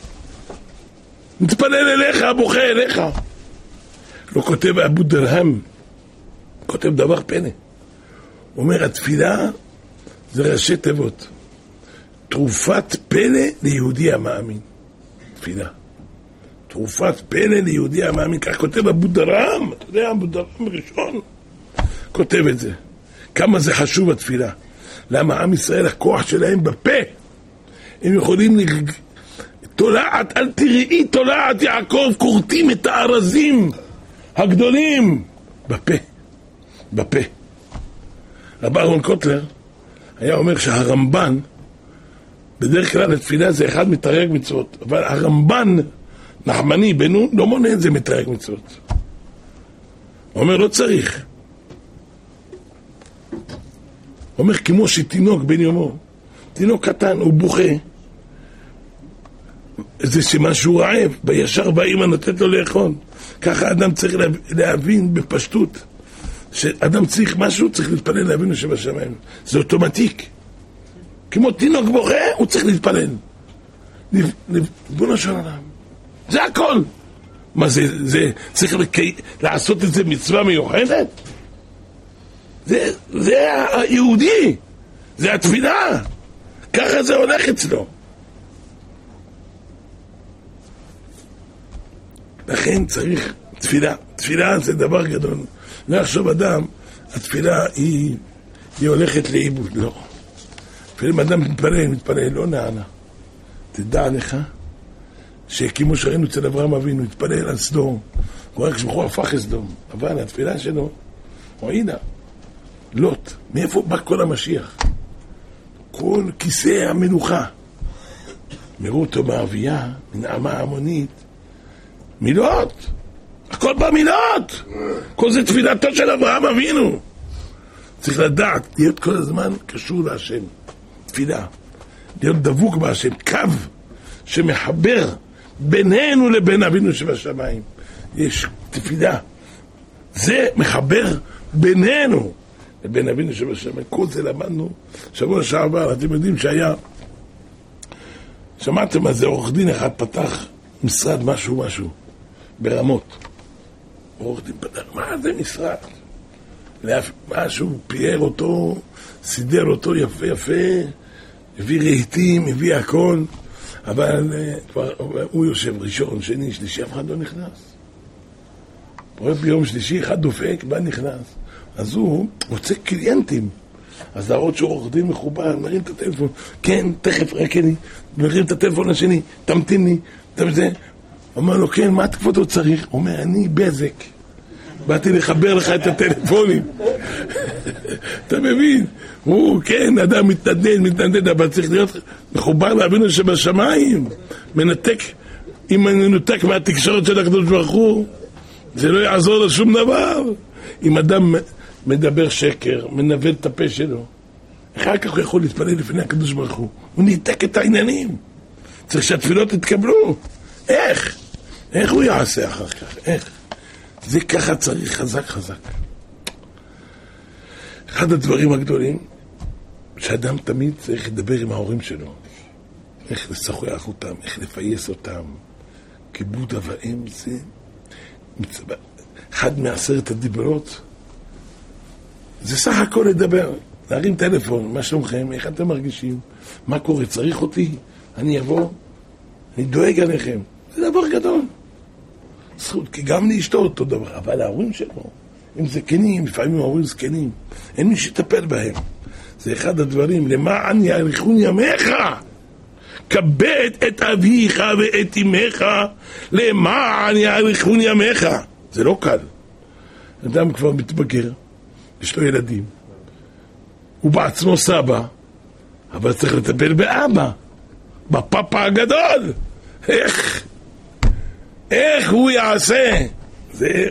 מתפלל אליך, בוכה אליך. לא כותב אבו דרהם, כותב דבר פלא. אומר, התפילה זה ראשי תיבות. תרופת פלא ליהודי המאמין. תפילה. תרופת פלא ליהודי המאמין. כך כותב אבו דרהם, אתה יודע, אבו דרהם ראשון. כותב את זה. כמה זה חשוב התפילה. למה עם ישראל, הכוח שלהם בפה. הם יכולים לרג... תולעת, אל תראי תולעת יעקב, כורתים את הארזים הגדולים. בפה. בפה. רב אהרון קוטלר היה אומר שהרמב"ן, בדרך כלל התפילה זה אחד מתרי"ג מצוות, אבל הרמב"ן, נחמני בנו, לא מונה את זה מתרי"ג מצוות. הוא אומר, לא צריך. אומר כמו שתינוק בן יומו, תינוק קטן, הוא בוכה, זה שמשהו רעב, בישר באמא נותנת לו לאכול. ככה אדם צריך להבין בפשטות, שאדם צריך משהו, צריך להתפלל לאבינו שבשמיים. זה אוטומטיק. כמו תינוק בוכה, הוא צריך להתפלל. בוא נשאר עליו. זה הכל. מה זה, זה צריך לקי... לעשות את זה מצווה מיוחדת? זה, זה היהודי. זה התפילה. ככה זה הולך אצלו. לכן צריך תפילה. תפילה זה דבר גדול. לא יחשוב אדם, התפילה היא, היא הולכת לאיבוד. לא. אפילו אדם מתפלל, מתפלל, לא נענה. תדע לך שכמו שראינו אצל אברהם אבינו, התפלל על סדום. הוא רק שבחו הפך לסדום. אבל התפילה שלו, הועילה. לוט. מאיפה בא כל המשיח? כל כיסא המנוחה. מראו אותו מאביה, מנעמה המונית. מילות. הכל במילות. כל זה תפילתו של אברהם אבינו. צריך לדעת, להיות כל הזמן קשור להשם. תפילה. להיות דבוק בהשם. קו שמחבר בינינו לבין אבינו שבשמיים. יש תפילה. זה מחבר בינינו לבין אבינו שבשמיים. כל זה למדנו שבוע שעבר. אתם יודעים שהיה, שמעתם מה זה, עורך דין אחד פתח משרד משהו משהו ברמות. עורך דין פתח, מה זה משרד? משהו, פייר אותו, סידר אותו יפה יפה, הביא רהיטים, הביא הכל, אבל כבר הוא יושב ראשון, שני, שלישי, אף אחד לא נכנס. רואה ביום שלישי, אחד דופק, בא נכנס. אז הוא רוצה קליינטים. אז להראות שהוא עורך דין מחובר, מרים את הטלפון, כן, תכף, רק אני, מרים את הטלפון השני, תמתין לי, תמתין. אומר לו, כן, מה כבודו צריך? הוא אומר, אני בזק. באתי לחבר לך את הטלפונים. אתה מבין? הוא, כן, אדם מתנדנד, מתנדנד, אבל צריך להיות מחובר לאבינו שבשמיים. מנתק, אם אני נותק מהתקשורת של הקדוש ברוך הוא, זה לא יעזור לו שום דבר. אם אדם מדבר שקר, מנבל את הפה שלו, אחר כך הוא יכול להתפלל לפני הקדוש ברוך הוא. הוא ניתק את העניינים. צריך שהתפילות יתקבלו. איך? איך הוא יעשה אחר כך? איך? זה ככה צריך חזק חזק. אחד הדברים הגדולים, שאדם תמיד צריך לדבר עם ההורים שלו. איך לשוחח אותם, איך לפייס אותם. כיבוד אב ואם זה מצווה. אחד מעשרת הדיברות, זה סך הכל לדבר. להרים טלפון, מה שלומכם, איך אתם מרגישים, מה קורה, צריך אותי, אני אבוא, אני דואג עליכם. זה דבר גדול. זכות, כי גם לאשתו אותו דבר, אבל ההורים שלו, הם זקנים, לפעמים ההורים זקנים, אין מי שטפל בהם. זה אחד הדברים, למען יאריכון ימיך, כבד את אביך ואת אמך, למען יאריכון ימיך. זה לא קל. אדם כבר מתבגר, יש לו ילדים, הוא בעצמו סבא, אבל צריך לטפל באבא, בפאפה הגדול. איך? איך הוא יעשה? זה,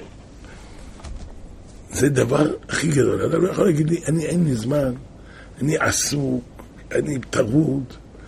זה דבר הכי גדול. אתה לא יכול להגיד לי, אני אין לי זמן, אני עסוק, אני טרוד.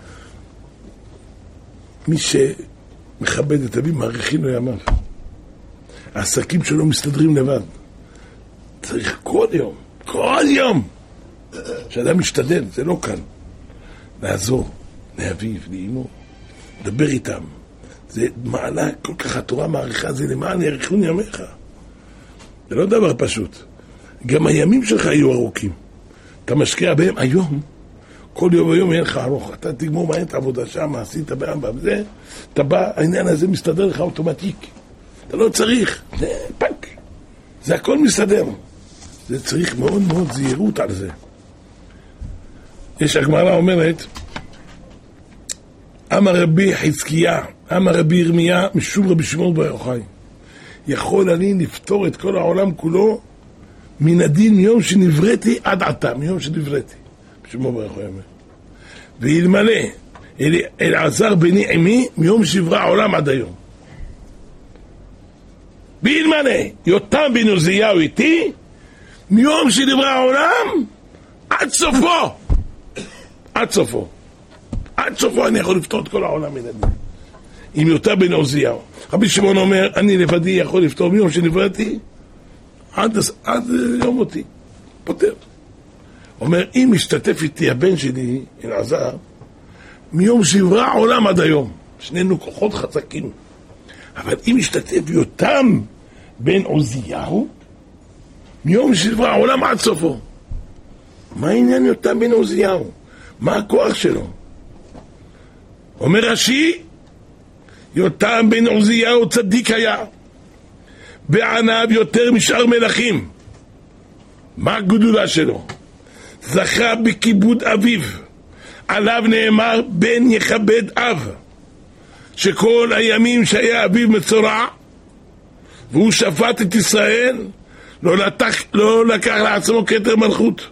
מי שמכבד את אביו, מעריכים לו ימיו. העסקים שלו מסתדרים לבד. צריך כל יום, כל יום, שאדם משתדל, זה לא קל. לעזור לאביו, לאמו, לדבר איתם. זה מעלה, כל כך התורה מעריכה, זה למען יאריכון ימיך. זה לא דבר פשוט. גם הימים שלך יהיו ארוכים. אתה משקיע בהם היום, כל יום ויום יהיה לך ארוך. אתה תגמור מהר את העבודה שם, עשית באמבה, וזה, אתה בא, העניין הזה מסתדר לך אוטומטיק. אתה לא צריך, זה פק. זה הכל מסתדר. זה צריך מאוד מאוד זהירות על זה. יש הגמרא אומרת, אמר רבי חזקיה, אמר רבי ירמיה, משום רבי שמעון בר יוחאי, יכול אני לפתור את כל העולם כולו מן הדין מיום שנבראתי עד עתה, מיום שנבראתי. שמעון בר יוחאי אומר. ואלמלא אלעזר בני עמי מיום שנברא העולם עד היום. ואלמלא יותם בן עוזיהו איתי מיום שנברא העולם עד סופו, עד סופו, עד סופו אני יכול לפתור את כל העולם ילדים. עם יותם בן עוזיהו. רבי שמעון אומר, אני לבדי יכול לפתור מיום שנבראתי, עד, עד יום מותי, פותר. אומר, אם משתתף איתי הבן שלי, אלעזר, מיום שנברא העולם עד היום, שנינו כוחות חזקים, אבל אם משתתף יותם בן עוזיהו, מיום שנברא העולם עד סופו. מה העניין יותם בן עוזיהו? מה הכוח שלו? אומר רש"י, יותם בן עוזיהו צדיק היה, בעניו יותר משאר מלכים. מה הגדולה שלו? זכה בכיבוד אביו, עליו נאמר בן יכבד אב, שכל הימים שהיה אביו מצורע והוא שפט את ישראל, לא לקח, לא לקח לעצמו כתר מלכות.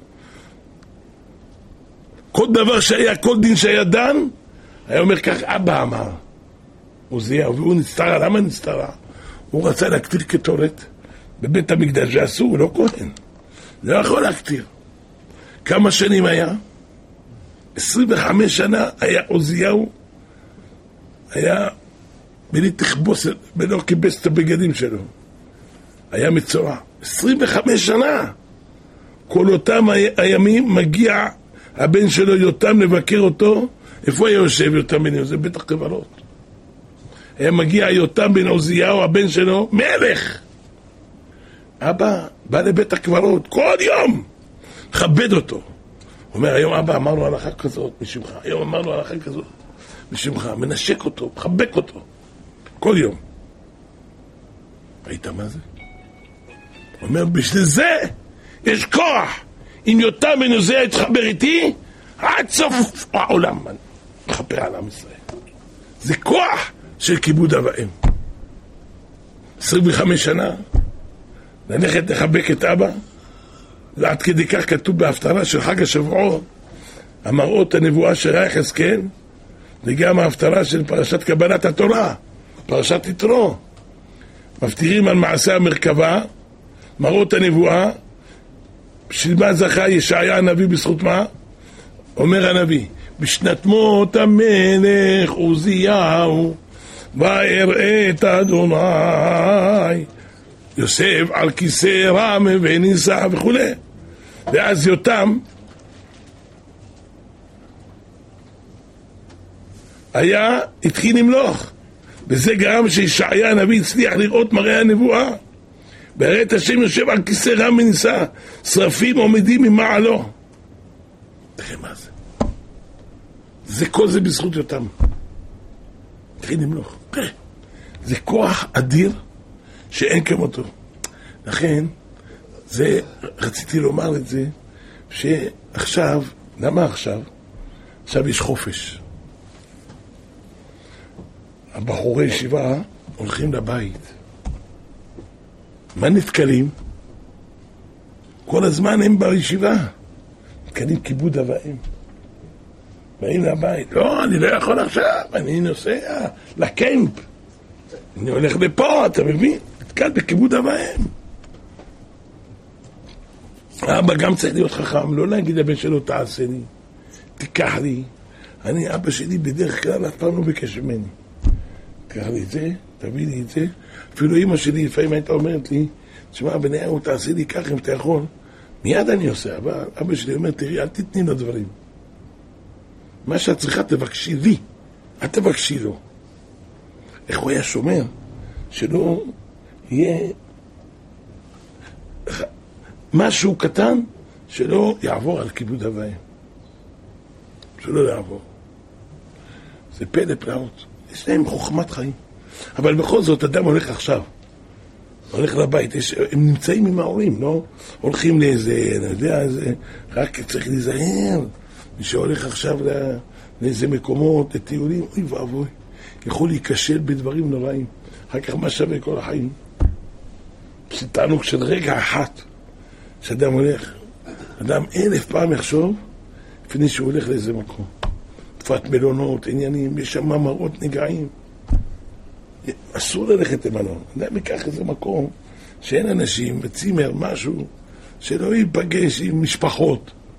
כל דבר שהיה, כל דין שהיה דן, היה אומר כך אבא אמר עוזיהו, והוא נסתרה. למה נסתרה? הוא רצה להקטיר קטורת בבית המקדש, ואסור, לא כהן, לא יכול להקטיר. כמה שנים היה? עשרים וחמש שנה היה עוזיהו, היה בלי תכבוס, בלא כיבס את הבגדים שלו, היה מצורע. עשרים וחמש שנה. כל אותם הימים מגיע הבן שלו יותם לבקר אותו. איפה היה יושב יותם בן עוזיהו? בטח קברות. היה מגיע יותם בן עוזיהו, הבן שלו, מלך. אבא בא לבית הקברות כל יום, כבד אותו. אומר, היום אבא אמרנו הלכה כזאת משמך, היום אמרנו הלכה כזאת משמך, מנשק אותו, מחבק אותו כל יום. ראית מה זה? אומר, בשביל זה יש כוח. אם יותם בן עוזיהו יתחבר איתי, עד סוף העולם מחבר על עם ישראל. זה כוח של כיבוד אב ואם. עשרים וחמש שנה ללכת לחבק את אבא, ועד כדי כך כתוב בהפטרה של חג השבועות, המראות הנבואה של יחזקאל, וגם ההפטרה של פרשת קבלת התורה, פרשת יתרו, מפטירים על מעשה המרכבה, מראות הנבואה. בשביל מה זכה ישעיה הנביא בזכות מה? אומר הנביא, בשנת מות המלך עוזיהו ואראה את אדוני יוסף על כיסא רם ונישא וכו'. ואז יותם היה, התחיל למלוך, וזה גרם שישעיה הנביא הצליח לראות מראה הנבואה. והראה את השם יושב על כיסא רם ונישא, שרפים עומדים ממעלו. תראה מה זה. זה כל זה בזכות יותם. התחיל למלוך. זה כוח אדיר שאין כמותו. לכן, זה, רציתי לומר את זה, שעכשיו, למה עכשיו? עכשיו יש חופש. הבחורי ישיבה הולכים לבית. מה נתקלים? כל הזמן הם בישיבה. נתקלים כיבוד אב ואם. באים לבית. לא, אני לא יכול עכשיו, אני נוסע לקמפ. אני הולך לפה, אתה מבין? נתקל בכיבוד אב ואם. האבא גם צריך להיות חכם, לא להגיד לבן שלו תעשה לי, תיקח לי. אני, אבא שלי בדרך כלל אף פעם לא ביקש ממני. תיקח לי את זה, תביא לי את זה. אפילו אמא שלי לפעמים הייתה אומרת לי, תשמע, בניהו, תעשה לי כך אם אתה יכול. מיד אני עושה, אבל אבא שלי אומר, תראי, אל תתני לו דברים. מה שאת צריכה תבקשי לי, אל תבקשי לו. איך הוא היה שומר? שלא יהיה משהו קטן שלא יעבור על כיבוד אב ואם. שלא יעבור. זה פלא פלאות. יש להם חוכמת חיים. אבל בכל זאת, אדם הולך עכשיו. הולך לבית. יש, הם נמצאים עם ההורים, לא? הולכים לאיזה, אני יודע, איזה, רק צריך להיזהר. מי שהולך עכשיו לא, לאיזה מקומות, לטיולים, אוי ואבוי. יכול להיכשל בדברים נוראים. אחר כך מה שווה כל החיים? פשיטנו של רגע אחת. שאדם הולך, אדם אלף פעם יחשוב, לפני שהוא הולך לאיזה מקום. תפת מלונות, עניינים, יש שם מראות נגעים. אסור ללכת למלון. אדם ייקח איזה מקום שאין אנשים, בצימר, משהו, שלא ייפגש עם משפחות.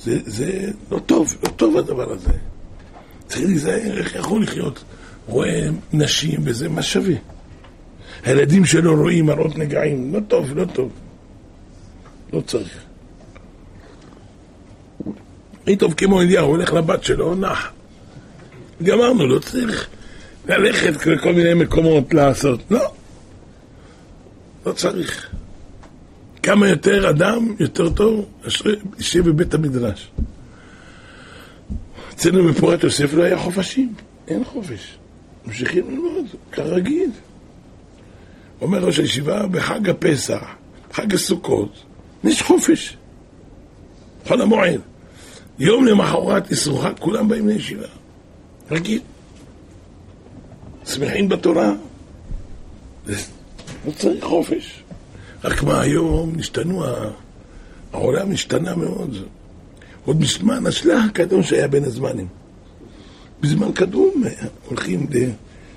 זה, זה לא טוב, לא טוב הדבר הזה. צריך להיזהר, איך יכול לחיות? רואה נשים וזה, מה שווה? הילדים שלו רואים מראות נגעים, לא טוב, לא טוב. לא צריך. היא טוב כמו אליהו, הוא הולך לבת שלו, נח. גמרנו, לא צריך ללכת לכל מיני מקומות לעשות, לא. לא צריך. כמה יותר אדם, יותר טוב, ישב בבית המדרש. אצלנו בפורת יוסף לא היה חופשים, אין חופש. ממשיכים ללמוד, כרגיל. אומר ראש הישיבה, בחג הפסח, חג הסוכות, יש חופש. חול המועד. יום למחרת ישרוחה, כולם באים לישיבה. רגיל. שמחים בתורה. לא צריך חופש. רק מה היום נשתנו, העולם נשתנה מאוד. עוד בזמן השלח הקדום שהיה בין הזמנים. בזמן קדום הולכים ל...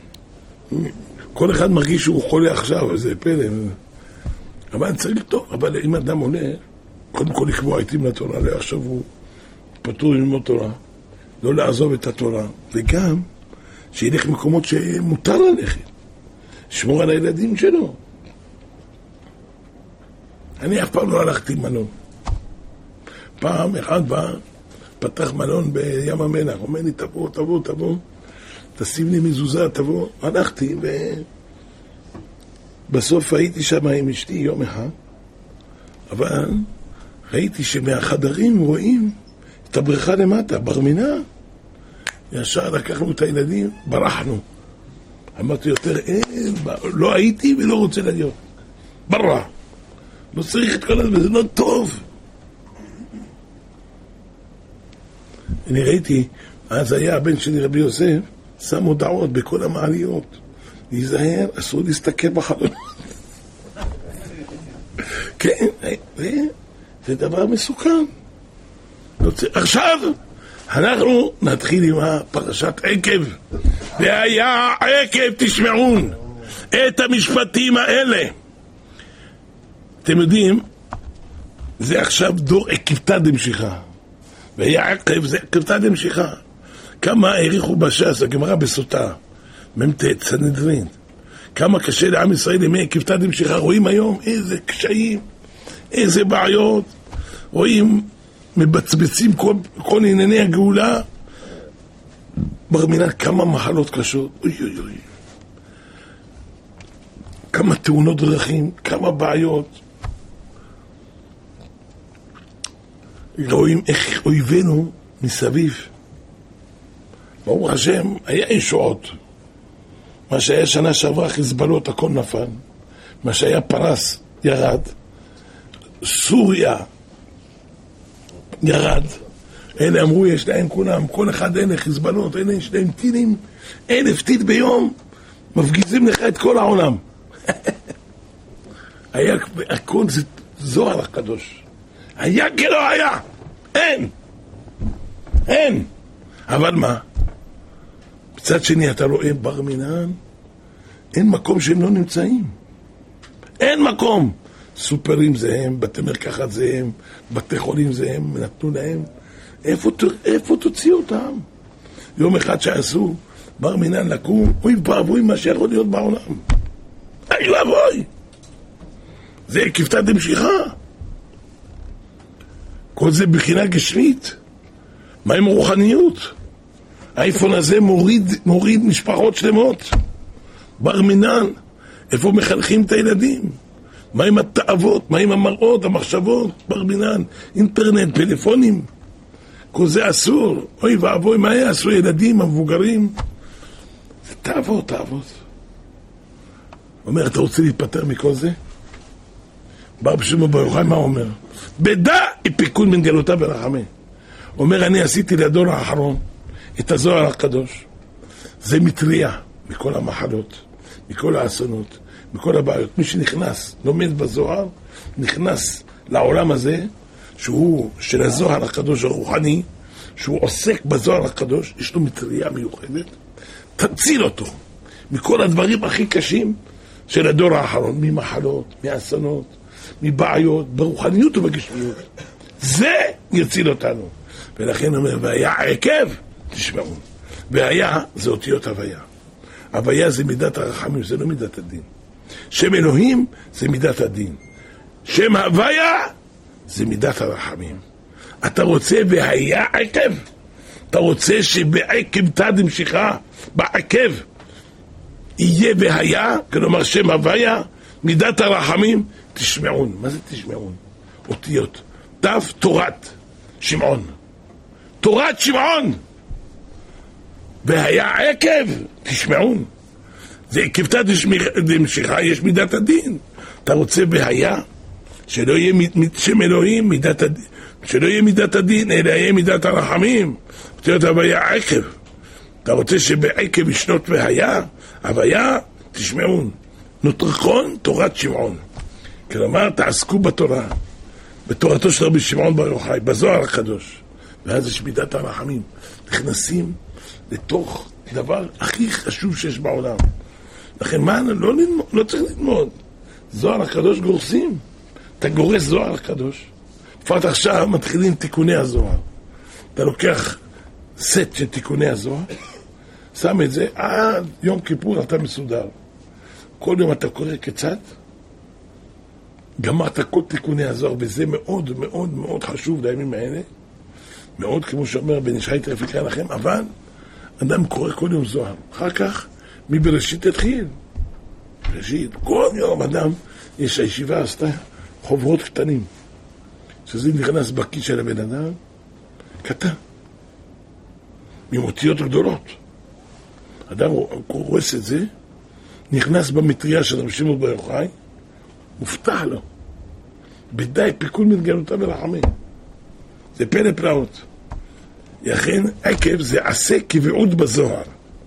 כל אחד מרגיש שהוא חולה עכשיו, זה פלא. אבל צריך טוב, אבל אם אדם עולה, קודם כל לקבוע עתים לתורה, לא עכשיו הוא פטור ללמוד תורה, לא לעזוב את התורה, וגם שילך מקומות שמותר ללכת, שמור על הילדים שלו. אני אף פעם לא הלכתי מלון. פעם אחד בא, פתח מלון בים המלח, אומר לי תבוא, תבוא, תבוא, תשים לי מזוזה, תבוא. הלכתי ובסוף הייתי שם עם אשתי יום אחד, אבל ראיתי שמהחדרים רואים את הבריכה למטה, ברמינה. ישר לקחנו את הילדים, ברחנו. אמרתי יותר, אין, לא הייתי ולא רוצה להיות. ברח. לא צריך את כל הזה, זה לא טוב. אני ראיתי, אז היה הבן שלי רבי יוסף, שם הודעות בכל המעליות. להיזהר, אסור להסתכל בחלונות. כן, זה דבר מסוכן. עכשיו, אנחנו נתחיל עם הפרשת עקב. והיה עקב תשמעון את המשפטים האלה. אתם יודעים, זה עכשיו דור עקבתא דמשיחא. והיה עקב זה עקבתא דמשיחא. כמה העריכו בש"ס, הגמרא בסוטה, מ"ט, סנהדרין. כמה קשה לעם ישראל ימי עקבתא דמשיחא. רואים היום איזה קשיים, איזה בעיות. רואים, מבצבצים כל, כל ענייני הגאולה. ברמינה כמה מחלות קשות. אוי אוי אוי. כמה תאונות דרכים, כמה בעיות. רואים איך אויבינו מסביב. ברוך השם, היה ישועות. מה שהיה שנה שעברה חיזבאללות, הכל נפל. מה שהיה פרס, ירד. סוריה, ירד. אלה אמרו, יש להם כולם, כל אחד אלה חיזבאללות, אלה יש להם טילים, אלף טיל ביום, מפגיזים לך את כל העולם. היה, הכל זה זוהר הקדוש. היה כלא היה. אין. אין. אבל מה? בצד שני אתה רואה בר מינן, אין מקום שהם לא נמצאים. אין מקום. סופרים זה הם, בתי מרקחת זה הם, בתי חולים זה הם, נתנו להם. איפה, איפה תוציא אותם? יום אחד שעשו בר מינן לקום, אוי ואבוי מה שיכול להיות בעולם. אוי ואבוי. זה עקבתא דמשיחא. כל זה בחינה גשמית. מה עם רוחניות? האייפון הזה מוריד, מוריד משפחות שלמות. בר מינן, איפה מחנכים את הילדים? מה עם התאוות? מה עם המראות, המחשבות? בר מינן, אינטרנט, פלאפונים. כל זה אסור. אוי ואבוי, מה היה? עשו ילדים, המבוגרים. זה תאוות, תאוות. אומר, אתה רוצה להתפטר מכל זה? בר בשמו בר יוחאי, מה אומר? בדע איפיקון מן גלותה ברחמי. אומר, אני עשיתי לדור האחרון את הזוהר הקדוש. זה מטריה מכל המחלות, מכל האסונות, מכל הבעיות. מי שנכנס, לומד בזוהר, נכנס לעולם הזה, שהוא של הזוהר הקדוש הרוחני, שהוא עוסק בזוהר הקדוש, יש לו מטריה מיוחדת, תציל אותו מכל הדברים הכי קשים של הדור האחרון, ממחלות, מאסונות, מבעיות, ברוחניות ובגשמיות. זה יציל אותנו. ולכן אומר, והיה עקב, תשמעו. והיה זה אותיות הוויה. הוויה זה מידת הרחמים, זה לא מידת הדין. שם אלוהים זה מידת הדין. שם הוויה זה מידת הרחמים. אתה רוצה והיה עקב. אתה רוצה שבעקב תד המשיכה, בעקב יהיה והיה, כלומר שם הוויה, מידת הרחמים, תשמעון. מה זה תשמעון? אותיות. תו תורת שמעון. תורת שמעון. והיה עקב, תשמעון. זה עקב תד המשיכה, יש מידת הדין. אתה רוצה והיה, שלא יהיה שם אלוהים מידת הדין. שלא יהיה מידת הדין, אלא יהיה מידת הרחמים. אותיות הוויה עקב. אתה רוצה שבעקב ישנות והיה, הוויה, תשמעון. נותרכון, תורת שמעון. כלומר, תעסקו בתורה, בתורתו של רבי שמעון בר יוחאי, בזוהר הקדוש. ואז יש מידת הרחמים. נכנסים לתוך דבר הכי חשוב שיש בעולם. לכן מה, לא, ללמוד, לא צריך ללמוד. זוהר הקדוש גורסים. אתה גורס זוהר הקדוש. לפחות עכשיו מתחילים תיקוני הזוהר. אתה לוקח סט של תיקוני הזוהר, שם את זה, עד יום כיפור אתה מסודר. כל יום אתה קורא כיצד, גמרת כל תיקוני הזוהר, וזה מאוד מאוד מאוד חשוב לימים האלה, מאוד כמו שאומר בן ישי תרפיקה לכם, אבל אדם קורא כל יום זוהר. אחר כך, מבראשית תתחיל. בראשית, כל יום אדם, יש הישיבה עשתה חוברות קטנים, שזה נכנס בכיס של הבן אדם, קטן, ממותיות גדולות. אדם קורס את זה, נכנס במטריה של רבי שמעון בר יוחאי, מופתע לו. בדי פיקול מתגלותה ברחמים. זה פלא פלאות. לכן עקב זה עשה כביעות בזוהר.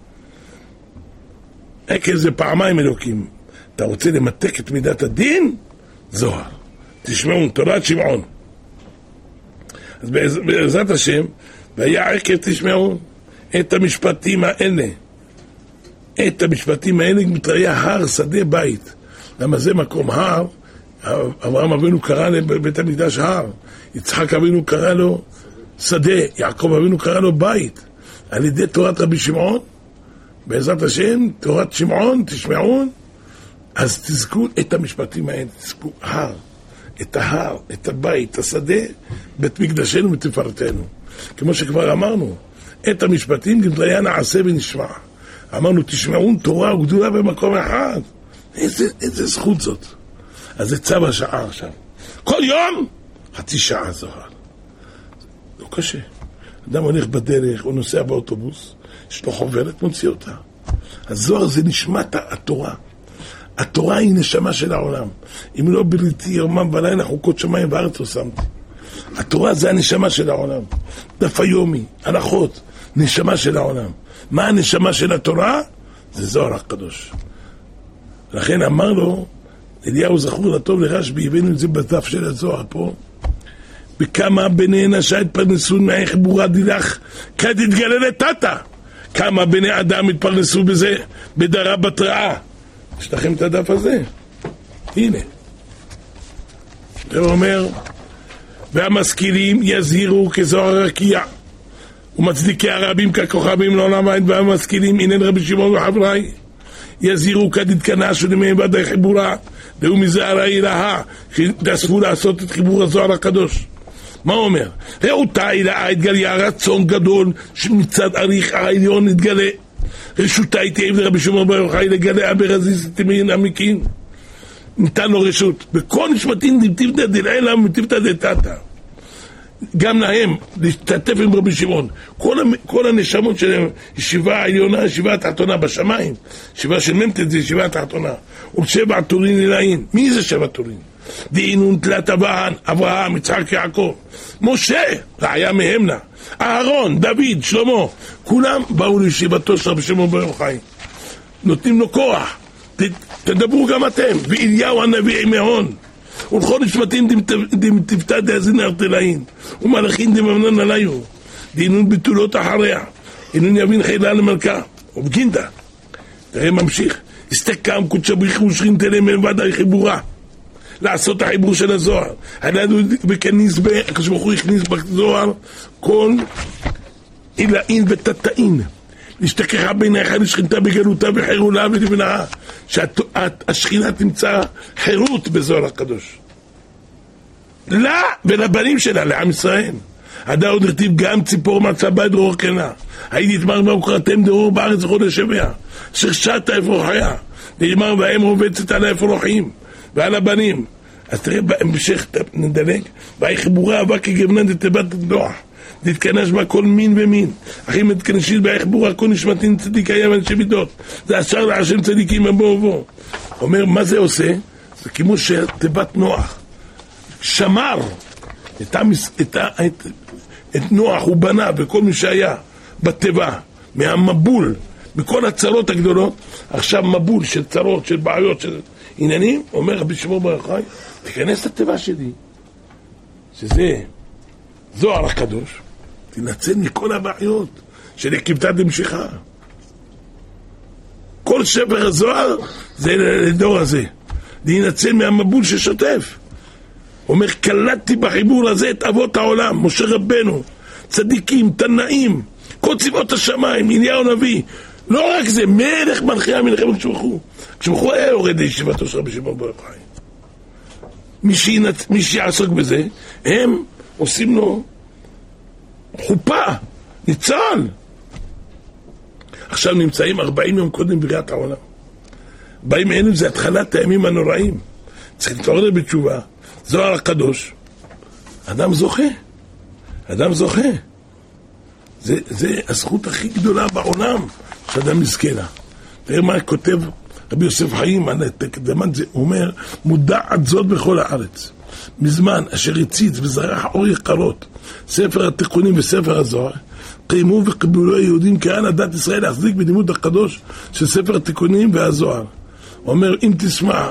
עקב זה פעמיים אלוקים. אתה רוצה למתק את מידת הדין? זוהר. תשמעו, תורת שמעון. אז בעזרת השם, והיה עקב תשמעו את המשפטים האלה. את המשפטים האלה מתראה הר, שדה, בית. למה זה מקום הר? אברהם אבינו קרא לבית המקדש הר. יצחק אבינו קרא לו שדה. יעקב אבינו קרא לו בית. על ידי תורת רבי שמעון, בעזרת השם, תורת שמעון, תשמעון, אז תזכו את המשפטים האלה. תזכו הר. את ההר, את הבית, את השדה, בית מקדשנו ותפארתנו. כמו שכבר אמרנו, את המשפטים גמריה נעשה ונשמע. אמרנו, תשמעון תורה וגדולה במקום אחד. איזה, איזה זכות זאת. אז זה צו השעה עכשיו. כל יום, חצי שעה זוהר. לא קשה. אדם הולך בדרך, או נוסע באוטובוס, יש לו חוברת, מוציא אותה. הזוהר זה נשמת התורה. התורה היא נשמה של העולם. אם לא בריתי יומם ולילה חוקות שמיים וארץ לא שמתי. התורה זה הנשמה של העולם. דף היומי, הלכות, נשמה של העולם. מה הנשמה של התורה? זה זוהר הקדוש. לכן אמר לו, אליהו זכור לטוב לרשב"י, הבאנו את זה בדף של הזוהר פה, בכמה בני אנשה התפרנסו מהחיבורה דילך, כד התגלה לטאטה. כמה בני אדם התפרנסו בזה, בדרה בתראה. יש לכם את הדף הזה? הנה. זה אומר, והמשכילים יזהירו כזוהר הרקיע, ומצדיקי הרבים ככוכבים לעולם העד, והמשכילים, הנה רבי שמעון וחברי, יזהירו כד התכנסו למהם ודאי חיבורה, והוא מזה הראי לה, שתאספו לעשות את חיבור הזוהר הקדוש. מה אומר? ראותה אילה התגליה רצון גדול שמצד אריך העליון התגלה. רשותה היטב לרבי שמעון בר יוחאי לגלה ברזיז תמין עמיקים. ניתן לו רשות. בכל נשמתים נתיבתא דלעילא ונתיבתא דתתא. גם להם, להשתתף עם רבי שמעון. כל, כל הנשמות שלהם, ישיבה העליונה, ישיבה התחתונה בשמיים. ישיבה של ממתת זה ישיבה התחתונה. ובשבע טורין אלאין. מי זה שבע טורין? דהינון תלת אברהם, אברהם, יצחק, יעקב, משה, רעיה מהמנה, אהרון, דוד, שלמה, כולם באו לישיבתו של רבי שמעון בר יוחאי. נותנים לו כוח, ת, תדברו גם אתם, ואליהו הנביא עמהון, ולכל נשמתים דמתפתא דאזין ארטלאין, ומלאכין דממנן עליו, דהינון בתולות אחריה, הינון יבין חילה למלכה, ובגינדה, תראה ממשיך, הסתקם קודשא בריך ושכין תלם ודאי חיבורה, לעשות את החיבור של הזוהר. הללו וכניס ב... הקדוש ברוך הוא הכניס בזוהר כל עילאין ותתאין. להשתכחה בעיניך לשכינתה בגלותה וחירולה ולבנאה. שהשכינה תמצא חירות בזוהר הקדוש. לה ולבנים שלה, לעם ישראל. עדה עוד נכתיב גם ציפור מצא בה דרור קנה. הייתי תמר ואוכרתם דרור בארץ חודש שבע. שרשת האפרוחיה. נאמר והם רובצת על האפרוחים ועל הבנים. אז תראה בהמשך נדלג. והיא חיבורה אהבה כגבנן דתיבת דוח. תתכנש בה כל מין ומין. אחי מתכנשית בה חיבורה כל נשמתין צדיק היה ואנשי מידות. זה אשר להשם צדיקים מבוא ובוא. אומר מה זה עושה? זה כמו שתיבת נוח. שמר את, המס... את, ה... את... את נוח הוא בנה וכל מי שהיה בטבע מהמבול מכל הצרות הגדולות. עכשיו מבול של צרות, של בעיות, של עניינים. אומר רבי שמעון בר יוחאי תיכנס לטבע שלי שזה זוהר הקדוש, תנצל מכל הבעיות של עקבתא דמשיחא. כל ספר הזוהר זה לדור הזה, להינצל מהמבול ששוטף. אומר קלטתי בחיבור הזה את אבות העולם, משה רבנו, צדיקים, תנאים, כל צבאות השמיים, אליהו נביא. לא רק זה, מלך מלכי מלכי הקדוש ברוך הוא. הקדוש ברוך הוא היה יורד לישיבתו של רבי שמעון בר יוחאי. מי שיעסוק בזה, הם עושים לו חופה, ניצל. עכשיו נמצאים ארבעים יום קודם בריאת העולם. ארבעים אלף זה התחלת הימים הנוראים. צריך להתעורר בתשובה. זוהר הקדוש, אדם זוכה, אדם זוכה. זה, זה הזכות הכי גדולה בעולם שאדם יזכה לה. תראה מה כותב רבי יוסף חיים על התקדמת זה, הוא אומר, מודעת זאת בכל הארץ. מזמן אשר הציץ וזרח אור יקרות, ספר התיקונים וספר הזוהר, קיימו וקיבלו היהודים כעם הדת ישראל להחזיק בלימוד הקדוש של ספר התיקונים והזוהר. הוא אומר, אם תשמע,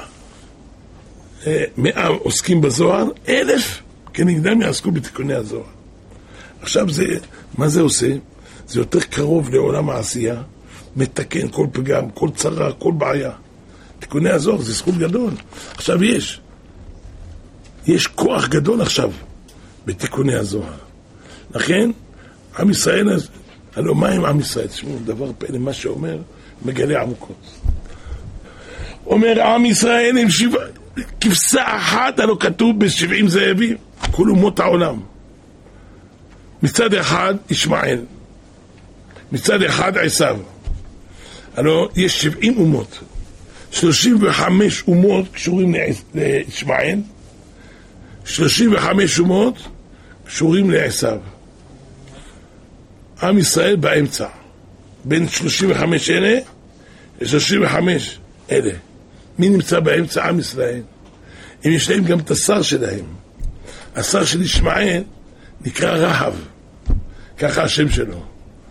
מאה עוסקים בזוהר, אלף כנגדם יעסקו בתיקוני הזוהר. עכשיו זה, מה זה עושה? זה יותר קרוב לעולם העשייה, מתקן כל פגם, כל צרה, כל בעיה. תיקוני הזוהר זה זכות גדול. עכשיו יש, יש כוח גדול עכשיו בתיקוני הזוהר. לכן, עם ישראל, הלוא מה עם עם ישראל? תשמעו, דבר פלא, מה שאומר, מגלה עמוקות. אומר, עם ישראל עם שבעה, כבשה אחת, הלא כתוב בשבעים זאבים, כל אומות העולם. מצד אחד ישמעאל, מצד אחד עשיו. הלא יש שבעים אומות, שלושים וחמש אומות קשורים לישמעאל, שלושים וחמש אומות קשורים לעשיו. עם ישראל באמצע, בין שלושים וחמש אלה ל-שלושים וחמש אלה. מי נמצא באמצע? עם ישראל. הם יש להם גם את השר שלהם. השר של ישמעאל נקרא רהב, ככה השם שלו.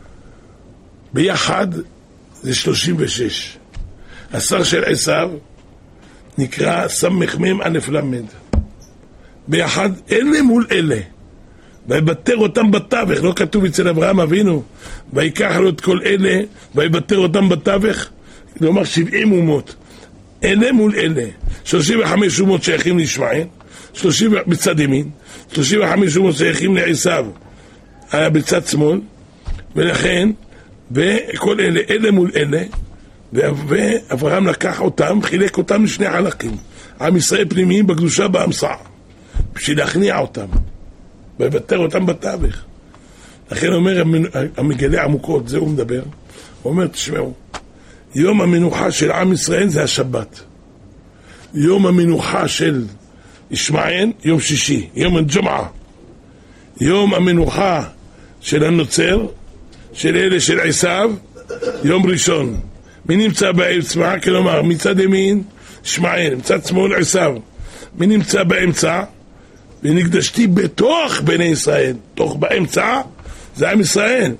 ביחד זה שלושים ושש. השר של עשיו נקרא סמ"ם א' למד. ביחד אלה מול אלה. ויבטר אותם בתווך, לא כתוב אצל אברהם אבינו, ויקח לו את כל אלה, ויבטר אותם בתווך, כלומר שבעים אומות. אלה מול אלה, שלושים וחמש אומות שייכים לישמעאל, שלושים בצד ימין, שלושים וחמש אומות שייכים לעשיו, היה בצד שמאל, ולכן, וכל אלה, אלה מול אלה, ואברהם לקח אותם, חילק אותם לשני חלקים, עם ישראל פנימיים בקדושה באמצע, בשביל להכניע אותם, ויבטר אותם בתווך. לכן אומר המגלה עמוקות, זה הוא מדבר, הוא אומר, תשמעו, יום המנוחה של עם ישראל זה השבת. יום המנוחה של ישמעאל, יום שישי, יום הג'ומעה. יום המנוחה של הנוצר, של אלה של עשיו, יום ראשון. מי נמצא באמצע? כלומר, מצד ימין, ישמעאל, מצד שמאל, עשיו. מי נמצא באמצע? ונקדשתי בתוך בני ישראל. תוך באמצע, זה עם ישראל.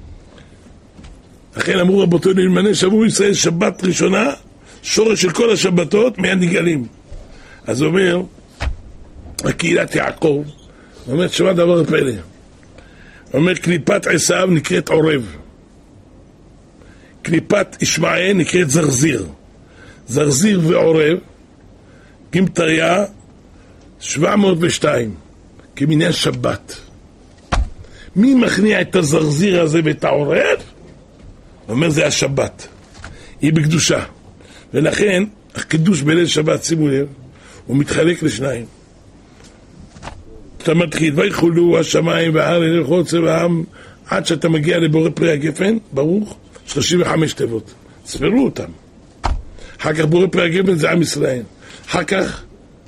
לכן אמרו רבותינו אלמלא שבוע ישראל שבת ראשונה, שורש של כל השבתות מיד נגאלים. אז אומר הקהילת יעקב, אומר תשמע דבר פלא, אומר קליפת עשיו נקראת עורב, קליפת ישמעאל נקראת זרזיר. זרזיר ועורב גימטריה שבע מאות ושתיים, כמניין שבת. מי מכניע את הזרזיר הזה ואת העורב? אומר זה השבת, היא בקדושה. ולכן הקידוש בליל שבת, שימו לב, הוא מתחלק לשניים. אתה מתחיל, ויחולו השמיים והארץ וכל צבאם, עד שאתה מגיע לבורא פרי הגפן, ברוך, שלושים וחמש תיבות. ספרו אותם. אחר כך בורא פרי הגפן זה עם ישראל. אחר כך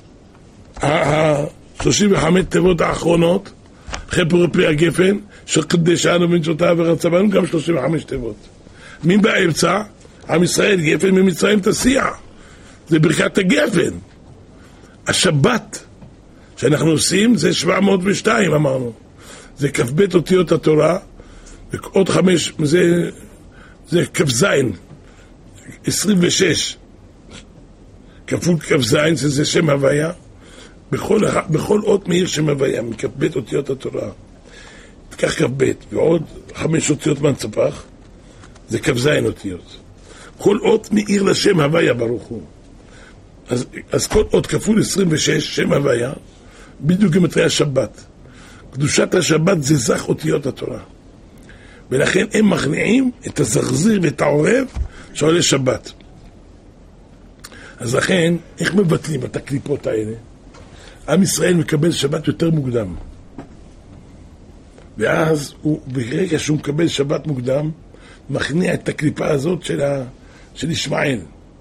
ה-שלושים וחמש תיבות האחרונות, אחרי בורא פרי הגפן, שקדשנו ונשותיו ורצה בנו, גם שלושים וחמש תיבות. מי באמצע? עם ישראל, גפן ממצרים תסיע. זה ברכת הגפן. השבת שאנחנו עושים זה שבע מאות ושתיים, אמרנו. זה כ"ב אותיות התורה, ועוד חמש, זה, זה כ"ז, עשרים ושש. כפול כ"ז, זה שם הוויה. בכל, בכל אות מאיר שם הוויה, מכ"ב אותיות התורה. תקח כ"ב, ועוד חמש אותיות מנצפח, זה כ"ז אותיות. כל אות מאיר לשם הוויה ברוך הוא. אז, אז כל אות כפול עשרים ושש, שם הוויה, בדיוק גמטרי השבת. קדושת השבת זה זך אותיות התורה. ולכן הם מכניעים את הזרזיר ואת העורב שעולה שבת. אז לכן, איך מבטלים את הקליפות האלה? עם ישראל מקבל שבת יותר מוקדם. ואז, הוא, ברגע שהוא מקבל שבת מוקדם, מכניע את הקליפה הזאת של, ה, של ישמעאל.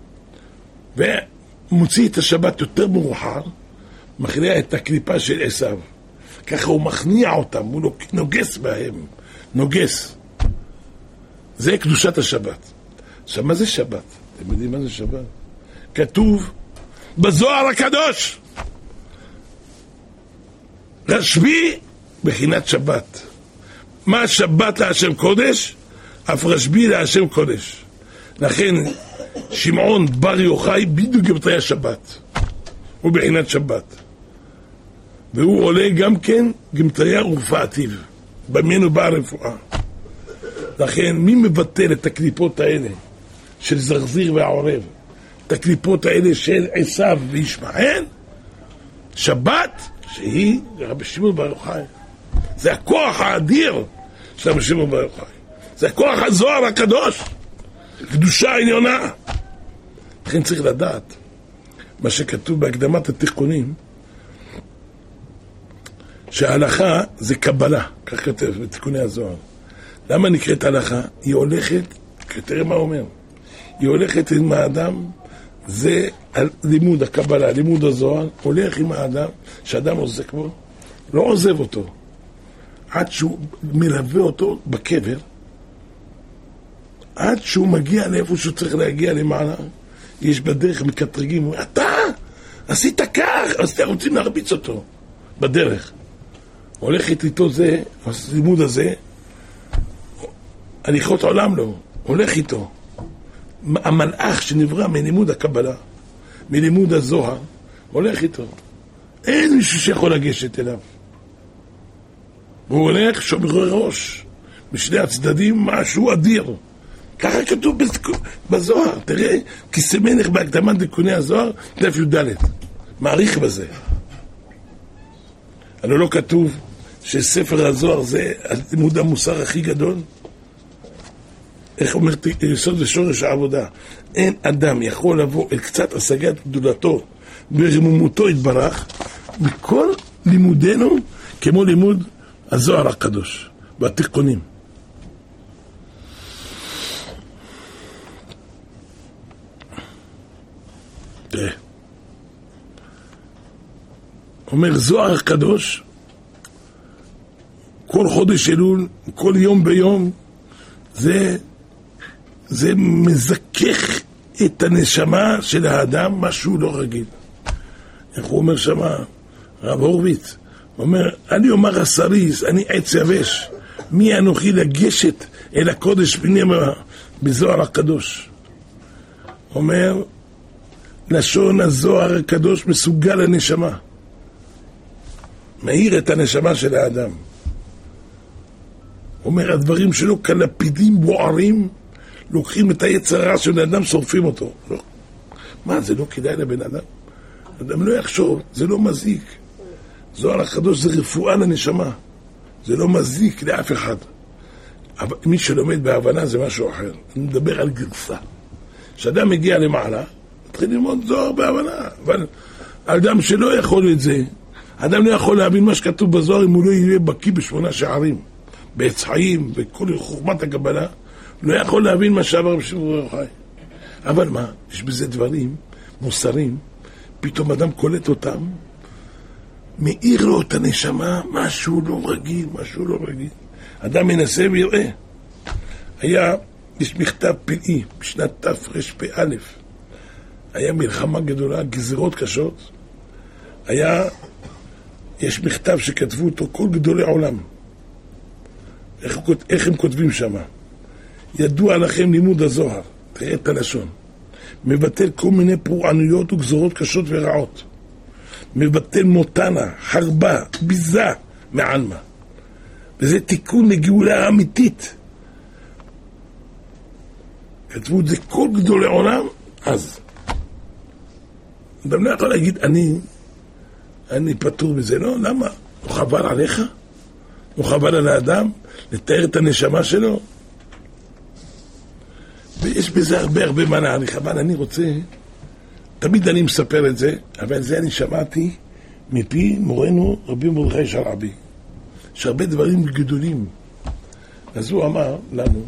ומוציא את השבת יותר מאוחר, מכניע את הקליפה של עשיו. ככה הוא מכניע אותם, הוא נוגס בהם. נוגס. זה קדושת השבת. עכשיו, מה זה שבת? אתם יודעים מה זה שבת? כתוב בזוהר הקדוש, רשב"י בחינת שבת. מה שבת להשם קודש? אף רשב"י להשם קודש. לכן שמעון בר יוחאי בדיוק גמטרי השבת, הוא בחינת שבת, והוא עולה גם כן גמטריה ורפאתיו, במנו באה רפואה. לכן מי מבטל את הקליפות האלה של זרזיר והעורב, את הקליפות האלה של עשיו וישמעאל? שבת שהיא רבי שמעון בר יוחאי. זה הכוח האדיר של רבי שמעון בר יוחאי, זה הכוח הזוהר הקדוש, קדושה עליונה. לכן צריך לדעת מה שכתוב בהקדמת התיקונים, שההלכה זה קבלה, כך כתב בתיקוני הזוהר. למה נקראת הלכה? היא הולכת, תראה מה אומר, היא הולכת עם האדם, זה לימוד הקבלה, לימוד הזוהר, הולך עם האדם, שאדם עוזק בו, לא עוזב אותו, עד שהוא מלווה אותו בקבר, עד שהוא מגיע לאיפה שהוא צריך להגיע למעלה. יש בדרך מקטרגים, אתה עשית כך, אז אתם רוצים להרביץ אותו בדרך. הולכת איתו זה, הלימוד הזה, הליכות עולם לו, הולך איתו. המלאך שנברא מלימוד הקבלה, מלימוד הזוהר, הולך איתו. אין מישהו שיכול לגשת אליו. והוא הולך שומרי ראש, בשני הצדדים משהו אדיר. ככה כתוב בזוהר, תראה, כיסא מלך בהקדמת תיקוני הזוהר, דף י"ד, מעריך בזה. אבל לא כתוב שספר הזוהר זה לימוד המוסר הכי גדול? איך אומר יסוד ושורש העבודה? אין אדם יכול לבוא אל קצת השגת גדולתו ורמומותו יתברך בכל לימודנו כמו לימוד הזוהר הקדוש והתיקונים. תראה, אומר זוהר הקדוש, כל חודש אלול, כל יום ביום, זה זה מזכך את הנשמה של האדם, משהו לא רגיל. איך הוא אומר שמה, רב הורוביץ, הוא אומר, אני אומר הסריס, אני עץ יבש, מי אנוכי לגשת אל הקודש פנימה בזוהר הקדוש? אומר, לשון הזוהר הקדוש מסוגל לנשמה, מאיר את הנשמה של האדם. אומר, הדברים שלו כלפידים בוערים, לוקחים את היצר הרע של האדם, שורפים אותו. לא. מה, זה לא כדאי לבן אדם? אדם לא יחשוב, זה לא מזיק. זוהר הקדוש זה רפואה לנשמה, זה לא מזיק לאף אחד. אבל מי שלומד בהבנה זה משהו אחר. אני מדבר על גרסה. כשאדם מגיע למעלה, מתחיל ללמוד זוהר בהבנה, אבל האדם שלא יכול את זה, האדם לא יכול להבין מה שכתוב בזוהר אם הוא לא יהיה בקיא בשמונה שערים, בעץ חיים, בכל חוכמת הקבלה, לא יכול להבין מה שעבר בשביל בר יוחאי. אבל מה? יש בזה דברים מוסריים, פתאום אדם קולט אותם, מאיר לו את הנשמה, משהו לא רגיל, משהו לא רגיל. אדם מנסה ויראה. היה, יש מכתב פלאי, בשנת תרפ"א, היה מלחמה גדולה, גזירות קשות, היה, יש מכתב שכתבו אותו כל גדולי עולם. איך, איך הם כותבים שם? ידוע לכם לימוד הזוהר, תראה את הלשון. מבטל כל מיני פורענויות וגזרות קשות ורעות. מבטל מותנה, חרבה, ביזה, מעלמה. וזה תיקון לגאולה אמיתית. כתבו את זה כל גדולי עולם, אז. אדם לא יכול להגיד, אני, אני פטור בזה, לא? למה? הוא חבל עליך? הוא חבל על האדם? לתאר את הנשמה שלו? ויש בזה הרבה הרבה מה להעריך, אבל אני רוצה, תמיד אני מספר את זה, אבל זה אני שמעתי מפי מורנו רבי מרדכי שרעבי. יש הרבה דברים גדולים. אז הוא אמר לנו,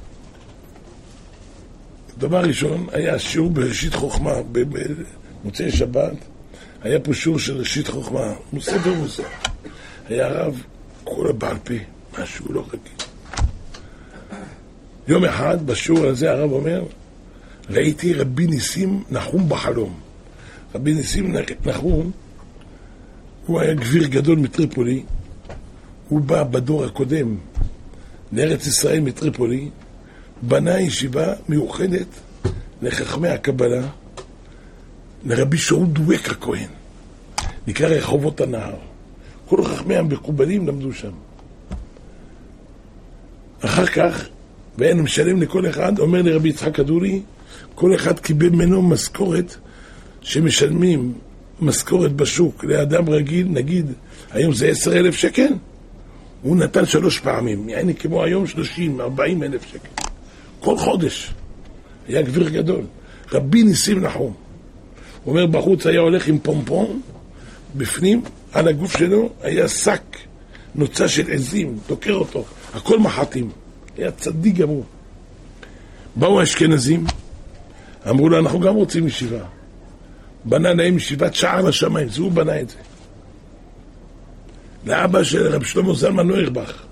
דבר ראשון, היה שיעור בראשית חוכמה, במוצאי שבת, היה פה שיעור של ראשית חוכמה, מוסף ומוסף. היה רב, כל הבעל פה, משהו לא רגיל. יום אחד, בשיעור הזה, הרב אומר, ראיתי רבי ניסים נחום בחלום. רבי ניסים נחום, הוא היה גביר גדול מטריפולי, הוא בא בדור הקודם לארץ ישראל מטריפולי, בנה ישיבה מיוחדת לחכמי הקבלה, לרבי שאול דואק הכהן, נקרא רחובות הנהר. כל חכמי המקובלים למדו שם. אחר כך, ואין משלם לכל אחד, אומר לרבי יצחק כדורי, כל אחד קיבל ממנו משכורת שמשלמים משכורת בשוק לאדם רגיל, נגיד, היום זה עשר אלף שקל, הוא נתן שלוש פעמים, יעני כמו היום שלושים, ארבעים אלף שקל. כל חודש. היה גביר גדול. רבי ניסים נחום. הוא אומר, בחוץ היה הולך עם פומפון, בפנים, על הגוף שלו, היה שק נוצה של עזים, תוקר אותו, הכל מחטים. היה צדיק גמור. באו האשכנזים, אמרו לו, אנחנו גם רוצים ישיבה. בנה להם ישיבת שער לשמיים, זה הוא בנה את זה. לאבא של רב שלמה זלמן נוירבך.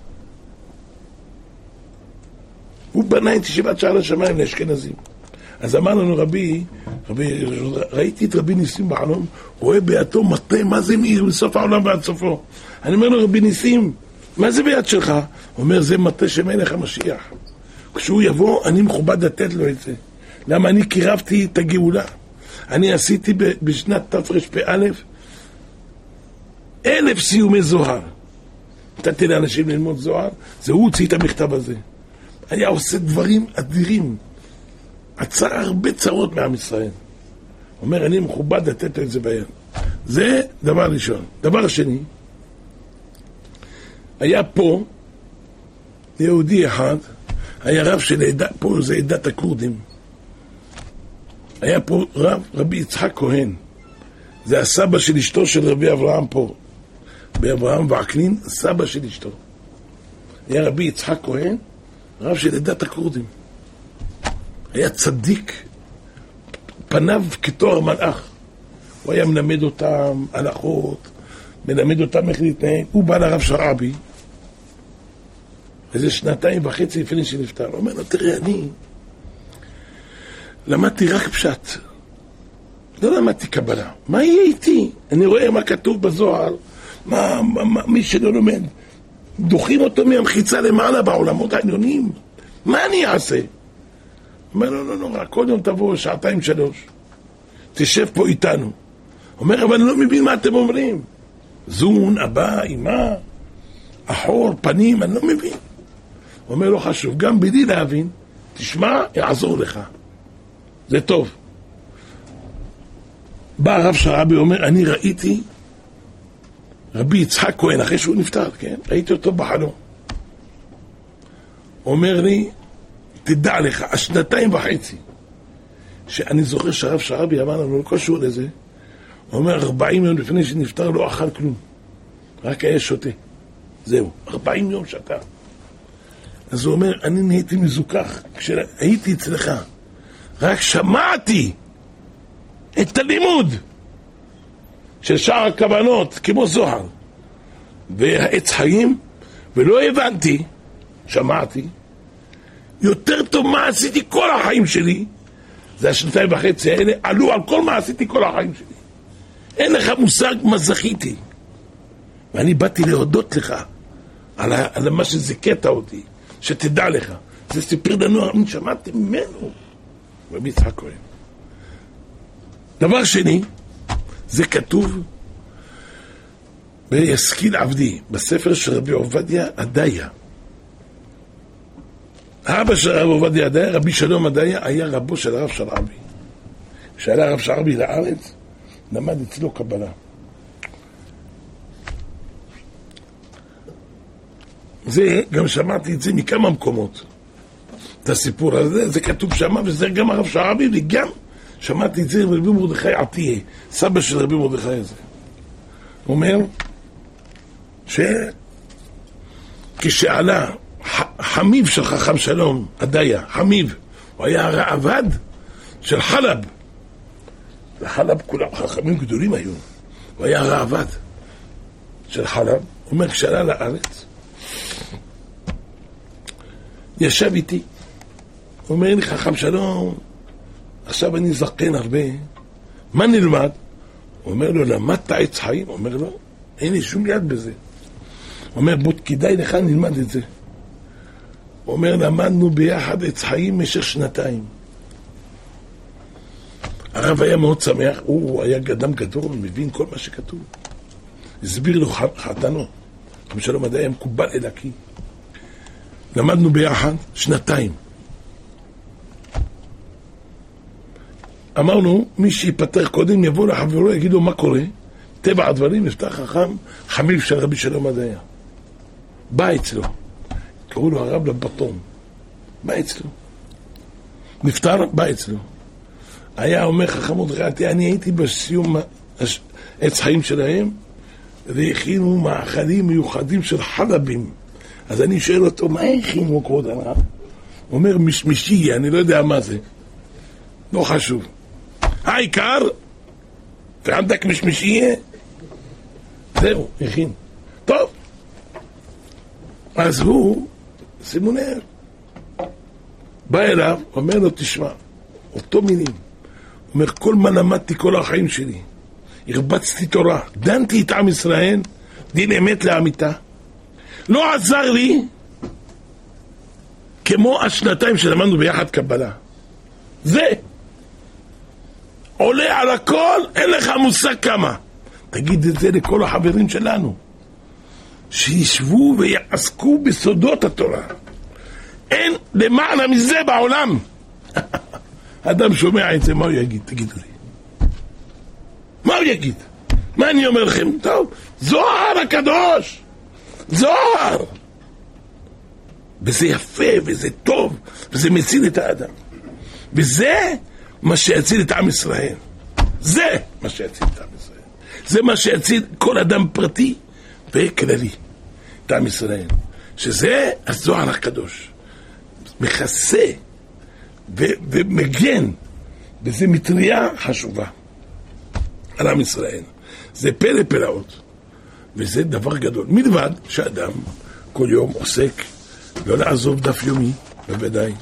הוא בנה את ישיבת שער לשמיים לאשכנזים. אז אמר לנו רבי, רבי, ראיתי את רבי ניסים בחלום, רואה בידו מטה, מה זה מאיר מסוף העולם ועד סופו? אני אומר לו, רבי ניסים, מה זה ביד שלך? הוא אומר, זה מטה שמלך המשיח. כשהוא יבוא, אני מכובד לתת לו את זה. למה אני קירבתי את הגאולה? אני עשיתי בשנת תרפ"א אלף סיומי זוהר. נתתי לאנשים ללמוד זוהר, זה הוא הוציא את המכתב הזה. היה עושה דברים אדירים. עצר הרבה צרות מעם ישראל. אומר, אני מכובד לתת לו את זה ביד. זה דבר ראשון. דבר שני, היה פה יהודי אחד, היה רב של עדה, פה זה עדת הכורדים. היה פה רב, רבי יצחק כהן. זה הסבא של אשתו של רבי אברהם פה. רבי אברהם ועקנין, הסבא של אשתו. היה רבי יצחק כהן, רב של עדת הכורדים. היה צדיק, פניו כתואר מלאך. הוא היה מלמד אותם הלכות, מלמד אותם איך להתנהג. הוא בא לרב שרעבי, איזה שנתיים וחצי לפני שנפטר. הוא אומר לו, תראה, אני למדתי רק פשט. לא למדתי קבלה. מה יהיה איתי? אני רואה מה כתוב בזוהר, מה, מה, מה, מי שלא לומד. דוחים אותו מהמחיצה למעלה בעולמות העליונים. מה אני אעשה? אומר, לא, לא, לא, כל יום תבוא שעתיים שלוש. תשב פה איתנו. אומר, אבל אני לא מבין מה אתם אומרים. זון, אבא, אמא, אחור, פנים, אני לא מבין. אומר, לא חשוב, גם בלי להבין, תשמע, יעזור לך. זה טוב. בא הרב שרעבי, אומר, אני ראיתי רבי יצחק כהן, אחרי שהוא נפטר, כן? ראיתי אותו בחלום. אומר לי, תדע לך, השנתיים וחצי, שאני זוכר שהרב שרעבי אמר לנו, לא קשור לזה, הוא אומר, ארבעים יום לפני שנפטר לא אכל כלום, רק היה שותה. זהו, ארבעים יום שתה. אז הוא אומר, אני נהייתי מזוכח, כשהייתי אצלך, רק שמעתי את הלימוד של שאר הכוונות, כמו זוהר, והעץ חיים, ולא הבנתי, שמעתי, יותר טוב מה עשיתי כל החיים שלי, זה השנתיים וחצי האלה, עלו על כל מה עשיתי כל החיים שלי. אין לך מושג מה זכיתי. ואני באתי להודות לך על, ה, על מה שזיכית אותי, שתדע לך. זה סיפר לנו, אני שמעתי ממנו. רבי יצחק כהן. דבר שני, זה כתוב בישכיל עבדי, בספר של רבי עובדיה עדיה. האבא של רבי עובדיה עדיה, רבי שלום עדיה, היה רבו של הרב שרעבי. כשעלה הרב שרעבי לארץ, למד אצלו קבלה. זה, גם שמעתי את זה מכמה מקומות. את הסיפור הזה, זה כתוב שמה, וזה גם הרב שרעבי, וגם שמעתי את זה עם רבי מרדכי עטיה, סבא של רבי מרדכי הזה. הוא אומר, שכשעלה חמיב של חכם שלום, עדיה, חמיב, הוא היה הרעבד של חלב. לחלב כולם חכמים גדולים היו. הוא היה הרעבד של חלב. הוא אומר, כשעלה לארץ, ישב איתי. הוא אומר לי, חכם שלום, עכשיו אני זקן הרבה, מה נלמד? הוא אומר לו, למדת עץ חיים? הוא אומר לו, אין לי שום יד בזה. הוא אומר, בוא, כדאי לך נלמד את זה. הוא אומר, למדנו ביחד עץ חיים במשך שנתיים. הרב היה מאוד שמח, הוא היה אדם גדול, מבין כל מה שכתוב. הסביר לו חתנו, חכם שלום עדיה מקובל אלוקי. למדנו ביחד שנתיים. אמרנו, מי שיפטר קודם יבוא לחברו, יגידו מה קורה. טבע הדברים, נפתח חכם, חמיב של רבי שלום עדיה. בא אצלו, קראו לו הרב לבטון. בא אצלו. נפטר, בא אצלו. היה אומר חכם מרדכי, אני הייתי בסיום עץ חיים שלהם, והכינו מאכלים מיוחדים של חלבים. אז אני שואל אותו, מה הכינו כבוד הרב? הוא אומר, משמשי, אני לא יודע מה זה. לא חשוב. העיקר, ועמדק משמשי, זהו, הכין. טוב. אז הוא, שימו לב, בא אליו, אומר לו, תשמע, אותו מינים. אומר, כל מה למדתי כל החיים שלי, הרבצתי תורה, דנתי את עם ישראל, דין אמת לאמיתה, לא עזר לי כמו השנתיים שלמדנו ביחד קבלה. זה עולה על הכל, אין לך מושג כמה. תגיד את זה לכל החברים שלנו, שישבו ויעסקו בסודות התורה. אין למעלה מזה בעולם. אדם שומע את זה, מה הוא יגיד? תגידו לי. מה הוא יגיד? מה אני אומר לכם? טוב, זוהר הקדוש, זוהר. וזה יפה, וזה טוב, וזה מציל את האדם. וזה מה שיציל את עם ישראל. זה מה שיציל את עם ישראל. זה מה שיציל כל אדם פרטי וכללי את עם ישראל. שזה הזוהר הקדוש. מכסה ו- ומגן, וזה מטריה חשובה על עם ישראל. זה פלא פלאות, וזה דבר גדול. מלבד שאדם כל יום עוסק, לא לעזוב דף יומי, בוודאי,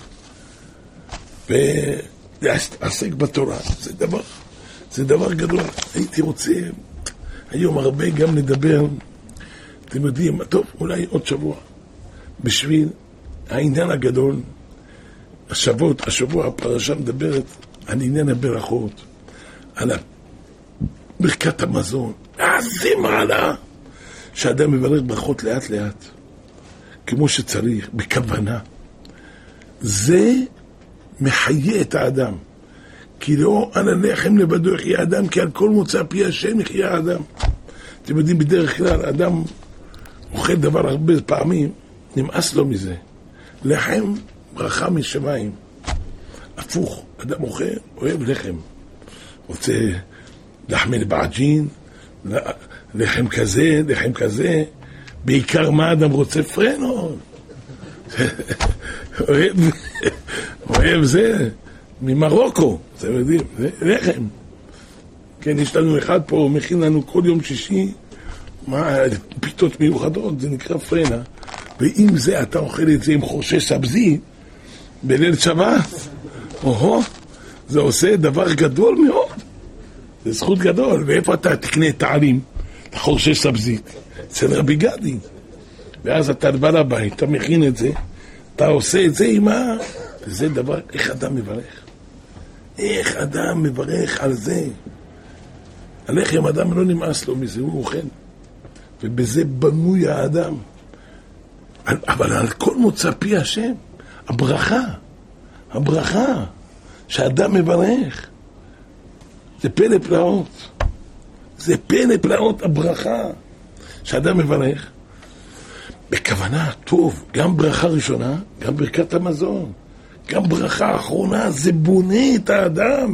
ולעסק בתורה. זה דבר, זה דבר גדול. הייתי רוצה היום הרבה גם לדבר, אתם יודעים, טוב, אולי עוד שבוע, בשביל העניין הגדול. השבועות, השבוע הפרשה מדברת על עניין הברכות, על ברכת המזון. אז זה מעלה שאדם מברך ברכות לאט לאט, כמו שצריך, בכוונה. זה מחיה את האדם. כי לא על הלחם לבדו יחיה האדם, כי על כל מוצא פי השם יחיה האדם. אתם יודעים, בדרך כלל אדם אוכל דבר הרבה פעמים, נמאס לו מזה. לחם, ברכה משמיים. הפוך, אדם אוכל, אוהב לחם. רוצה לחמי בעג'ין, לחם כזה, לחם כזה. בעיקר מה אדם רוצה? פרנות. אוהב, אוהב זה, ממרוקו, אתם יודעים, זה לחם. כן, יש לנו אחד פה, מכין לנו כל יום שישי, מה, פיתות מיוחדות, זה נקרא פרנה, ואם זה, אתה אוכל את זה עם חורשי סבזי, בליל שבת, או, זה עושה דבר גדול מאוד, זה זכות גדול, ואיפה אתה תקנה טעמים, חורשי סבזית, אצל רבי גדי, ואז אתה בא לבית, אתה מכין את זה, אתה עושה את זה עם ה... וזה דבר, איך אדם מברך? איך אדם מברך על זה? הלחם אדם לא נמאס לו מזה, הוא אוכל. ובזה בנוי האדם. אבל על כל מוצא פי השם, הברכה, הברכה, שאדם מברך, זה פלא פלאות. זה פלא פלאות הברכה, שאדם מברך. בכוונה טוב, גם ברכה ראשונה, גם ברכת המזון, גם ברכה האחרונה, זה בונה את האדם.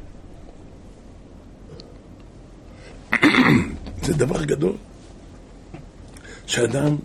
זה דבר גדול. שאדם,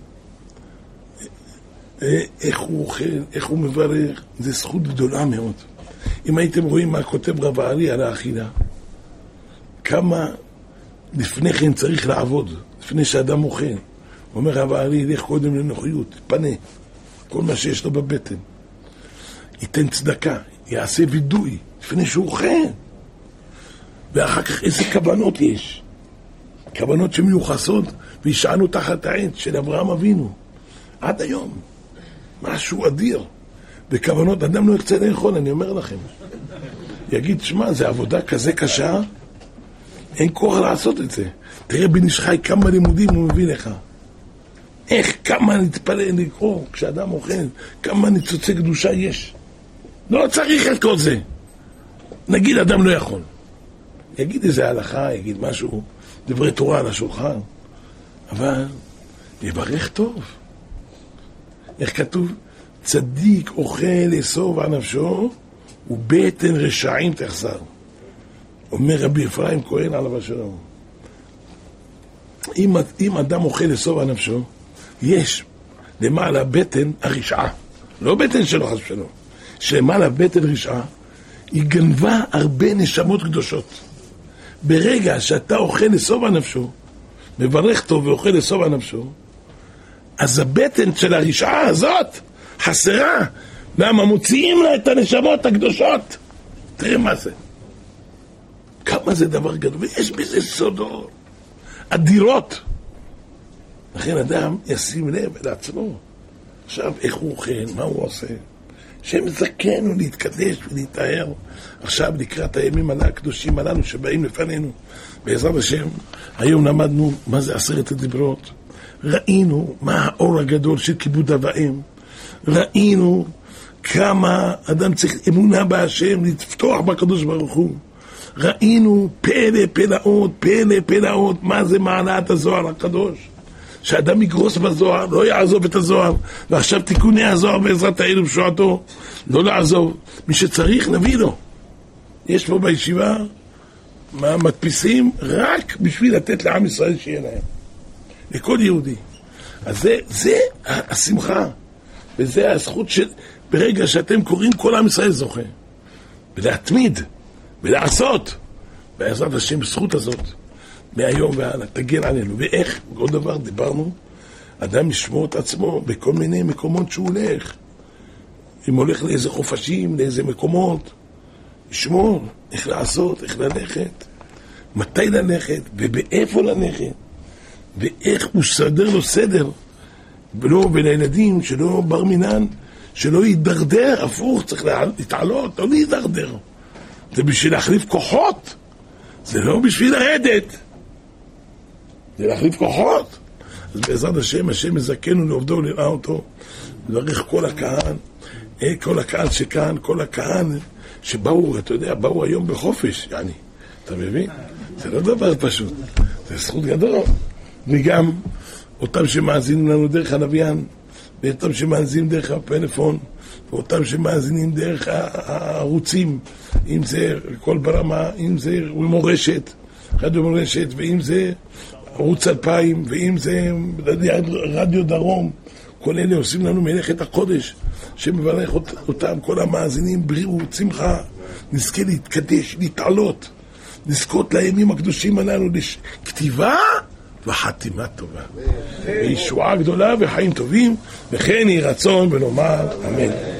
איך הוא אוכל, איך הוא מברך, זה זכות גדולה מאוד. אם הייתם רואים מה כותב רב הארי על האכילה, כמה לפני כן צריך לעבוד, לפני שאדם אוכל. אומר רב הארי, ילך קודם לנוחיות, פנה, כל מה שיש לו בבטן. ייתן צדקה, יעשה וידוי, לפני שהוא אוכל. ואחר כך איזה כוונות יש. כוונות שמיוחסות וישענו תחת העץ של אברהם אבינו. עד היום. משהו אדיר. וכוונות, אדם לא יקצה לאכול, אני אומר לכם. יגיד, שמה, זה עבודה כזה קשה? אין כוח לעשות את זה. תראה בן איש חי כמה לימודים הוא מביא לך. איך, כמה נתפלא לקרוא כשאדם אוכל, כמה ניצוצי קדושה יש. לא צריך את כל זה. נגיד אדם לא יכול. יגיד איזה הלכה, יגיד משהו, דברי תורה על השולחן, אבל יברך טוב. איך כתוב? צדיק אוכל לסוב על נפשו ובטן רשעים תחסר. אומר רבי אפרים כהן עליו השלום. אם, אם אדם אוכל לסוב על נפשו, יש למעלה בטן הרשעה, לא בטן שלו חס ושלום, שלמעלה בטן רשעה, היא גנבה הרבה נשמות קדושות. ברגע שאתה אוכל לסוב על נפשו, מברך טוב ואוכל לסוב על נפשו, אז הבטן של הרשעה הזאת חסרה. למה? מוציאים לה את הנשמות הקדושות. תראה מה זה. כמה זה דבר גדול. ויש בזה סודות אדירות. לכן אדם ישים לב לעצמו. עכשיו, איך הוא אוכל, מה הוא עושה? שמזכנו להתקדש ולהתאר. עכשיו לקראת הימים הללו, הקדושים הללו שבאים לפנינו. בעזרת השם, היום למדנו מה זה עשרת הדיברות. ראינו מה האור הגדול של כיבוד אב ואם. ראינו כמה אדם צריך אמונה בהשם, לפתוח בקדוש ברוך הוא. ראינו פלא פלאות, פלא פלאות, מה זה מעלת הזוהר הקדוש. שאדם יגרוס בזוהר, לא יעזוב את הזוהר. ועכשיו תיקוני הזוהר בעזרת האל ובשועתו, לא לעזוב. מי שצריך נביא לו. יש פה בישיבה מדפיסים רק בשביל לתת לעם ישראל שיהיה להם. לכל יהודי. אז זה, זה השמחה. וזה הזכות של, ברגע שאתם קוראים, כל עם ישראל זוכה. ולהתמיד, ולעשות. בעזרת השם, זכות הזאת. מהיום והלאה, תגן עלינו. ואיך, עוד דבר, דיברנו, אדם ישמור את עצמו בכל מיני מקומות שהוא הולך. אם הולך לאיזה חופשים, לאיזה מקומות, ישמור, איך לעשות, איך ללכת, מתי ללכת, ובאיפה ללכת, ואיך הוא סדר לו סדר, ולא, ולילדים שלא בר מינן, שלא יידרדר, הפוך, צריך להתעלות, לא להידרדר. זה בשביל להחליף כוחות, זה לא בשביל לרדת. זה להחליף כוחות. אז בעזרת השם, השם מזכנו לעובדו ולראה אותו. לברך כל הקהל, כל הקהל שכאן, כל הקהל שבאו, אתה יודע, באו היום בחופש, יעני. אתה מבין? זה לא דבר פשוט. זה זכות גדול. וגם אותם שמאזינים לנו דרך הלוויין, ואותם שמאזינים דרך הפלאפון, ואותם שמאזינים דרך הערוצים, אם זה קול ברמה, אם זה מורשת, רדיו מורשת, ואם זה ערוץ אלפיים, ואם זה רדיו דרום, כל אלה עושים לנו מלאכת הקודש, שמברך אותם, כל המאזינים, בריאות, שמחה, נזכה להתקדש, להתעלות, נזכות לימים הקדושים הללו, כתיבה וחתימה טובה, וישועה גדולה וחיים טובים, וכן יהי רצון ונאמר אמן.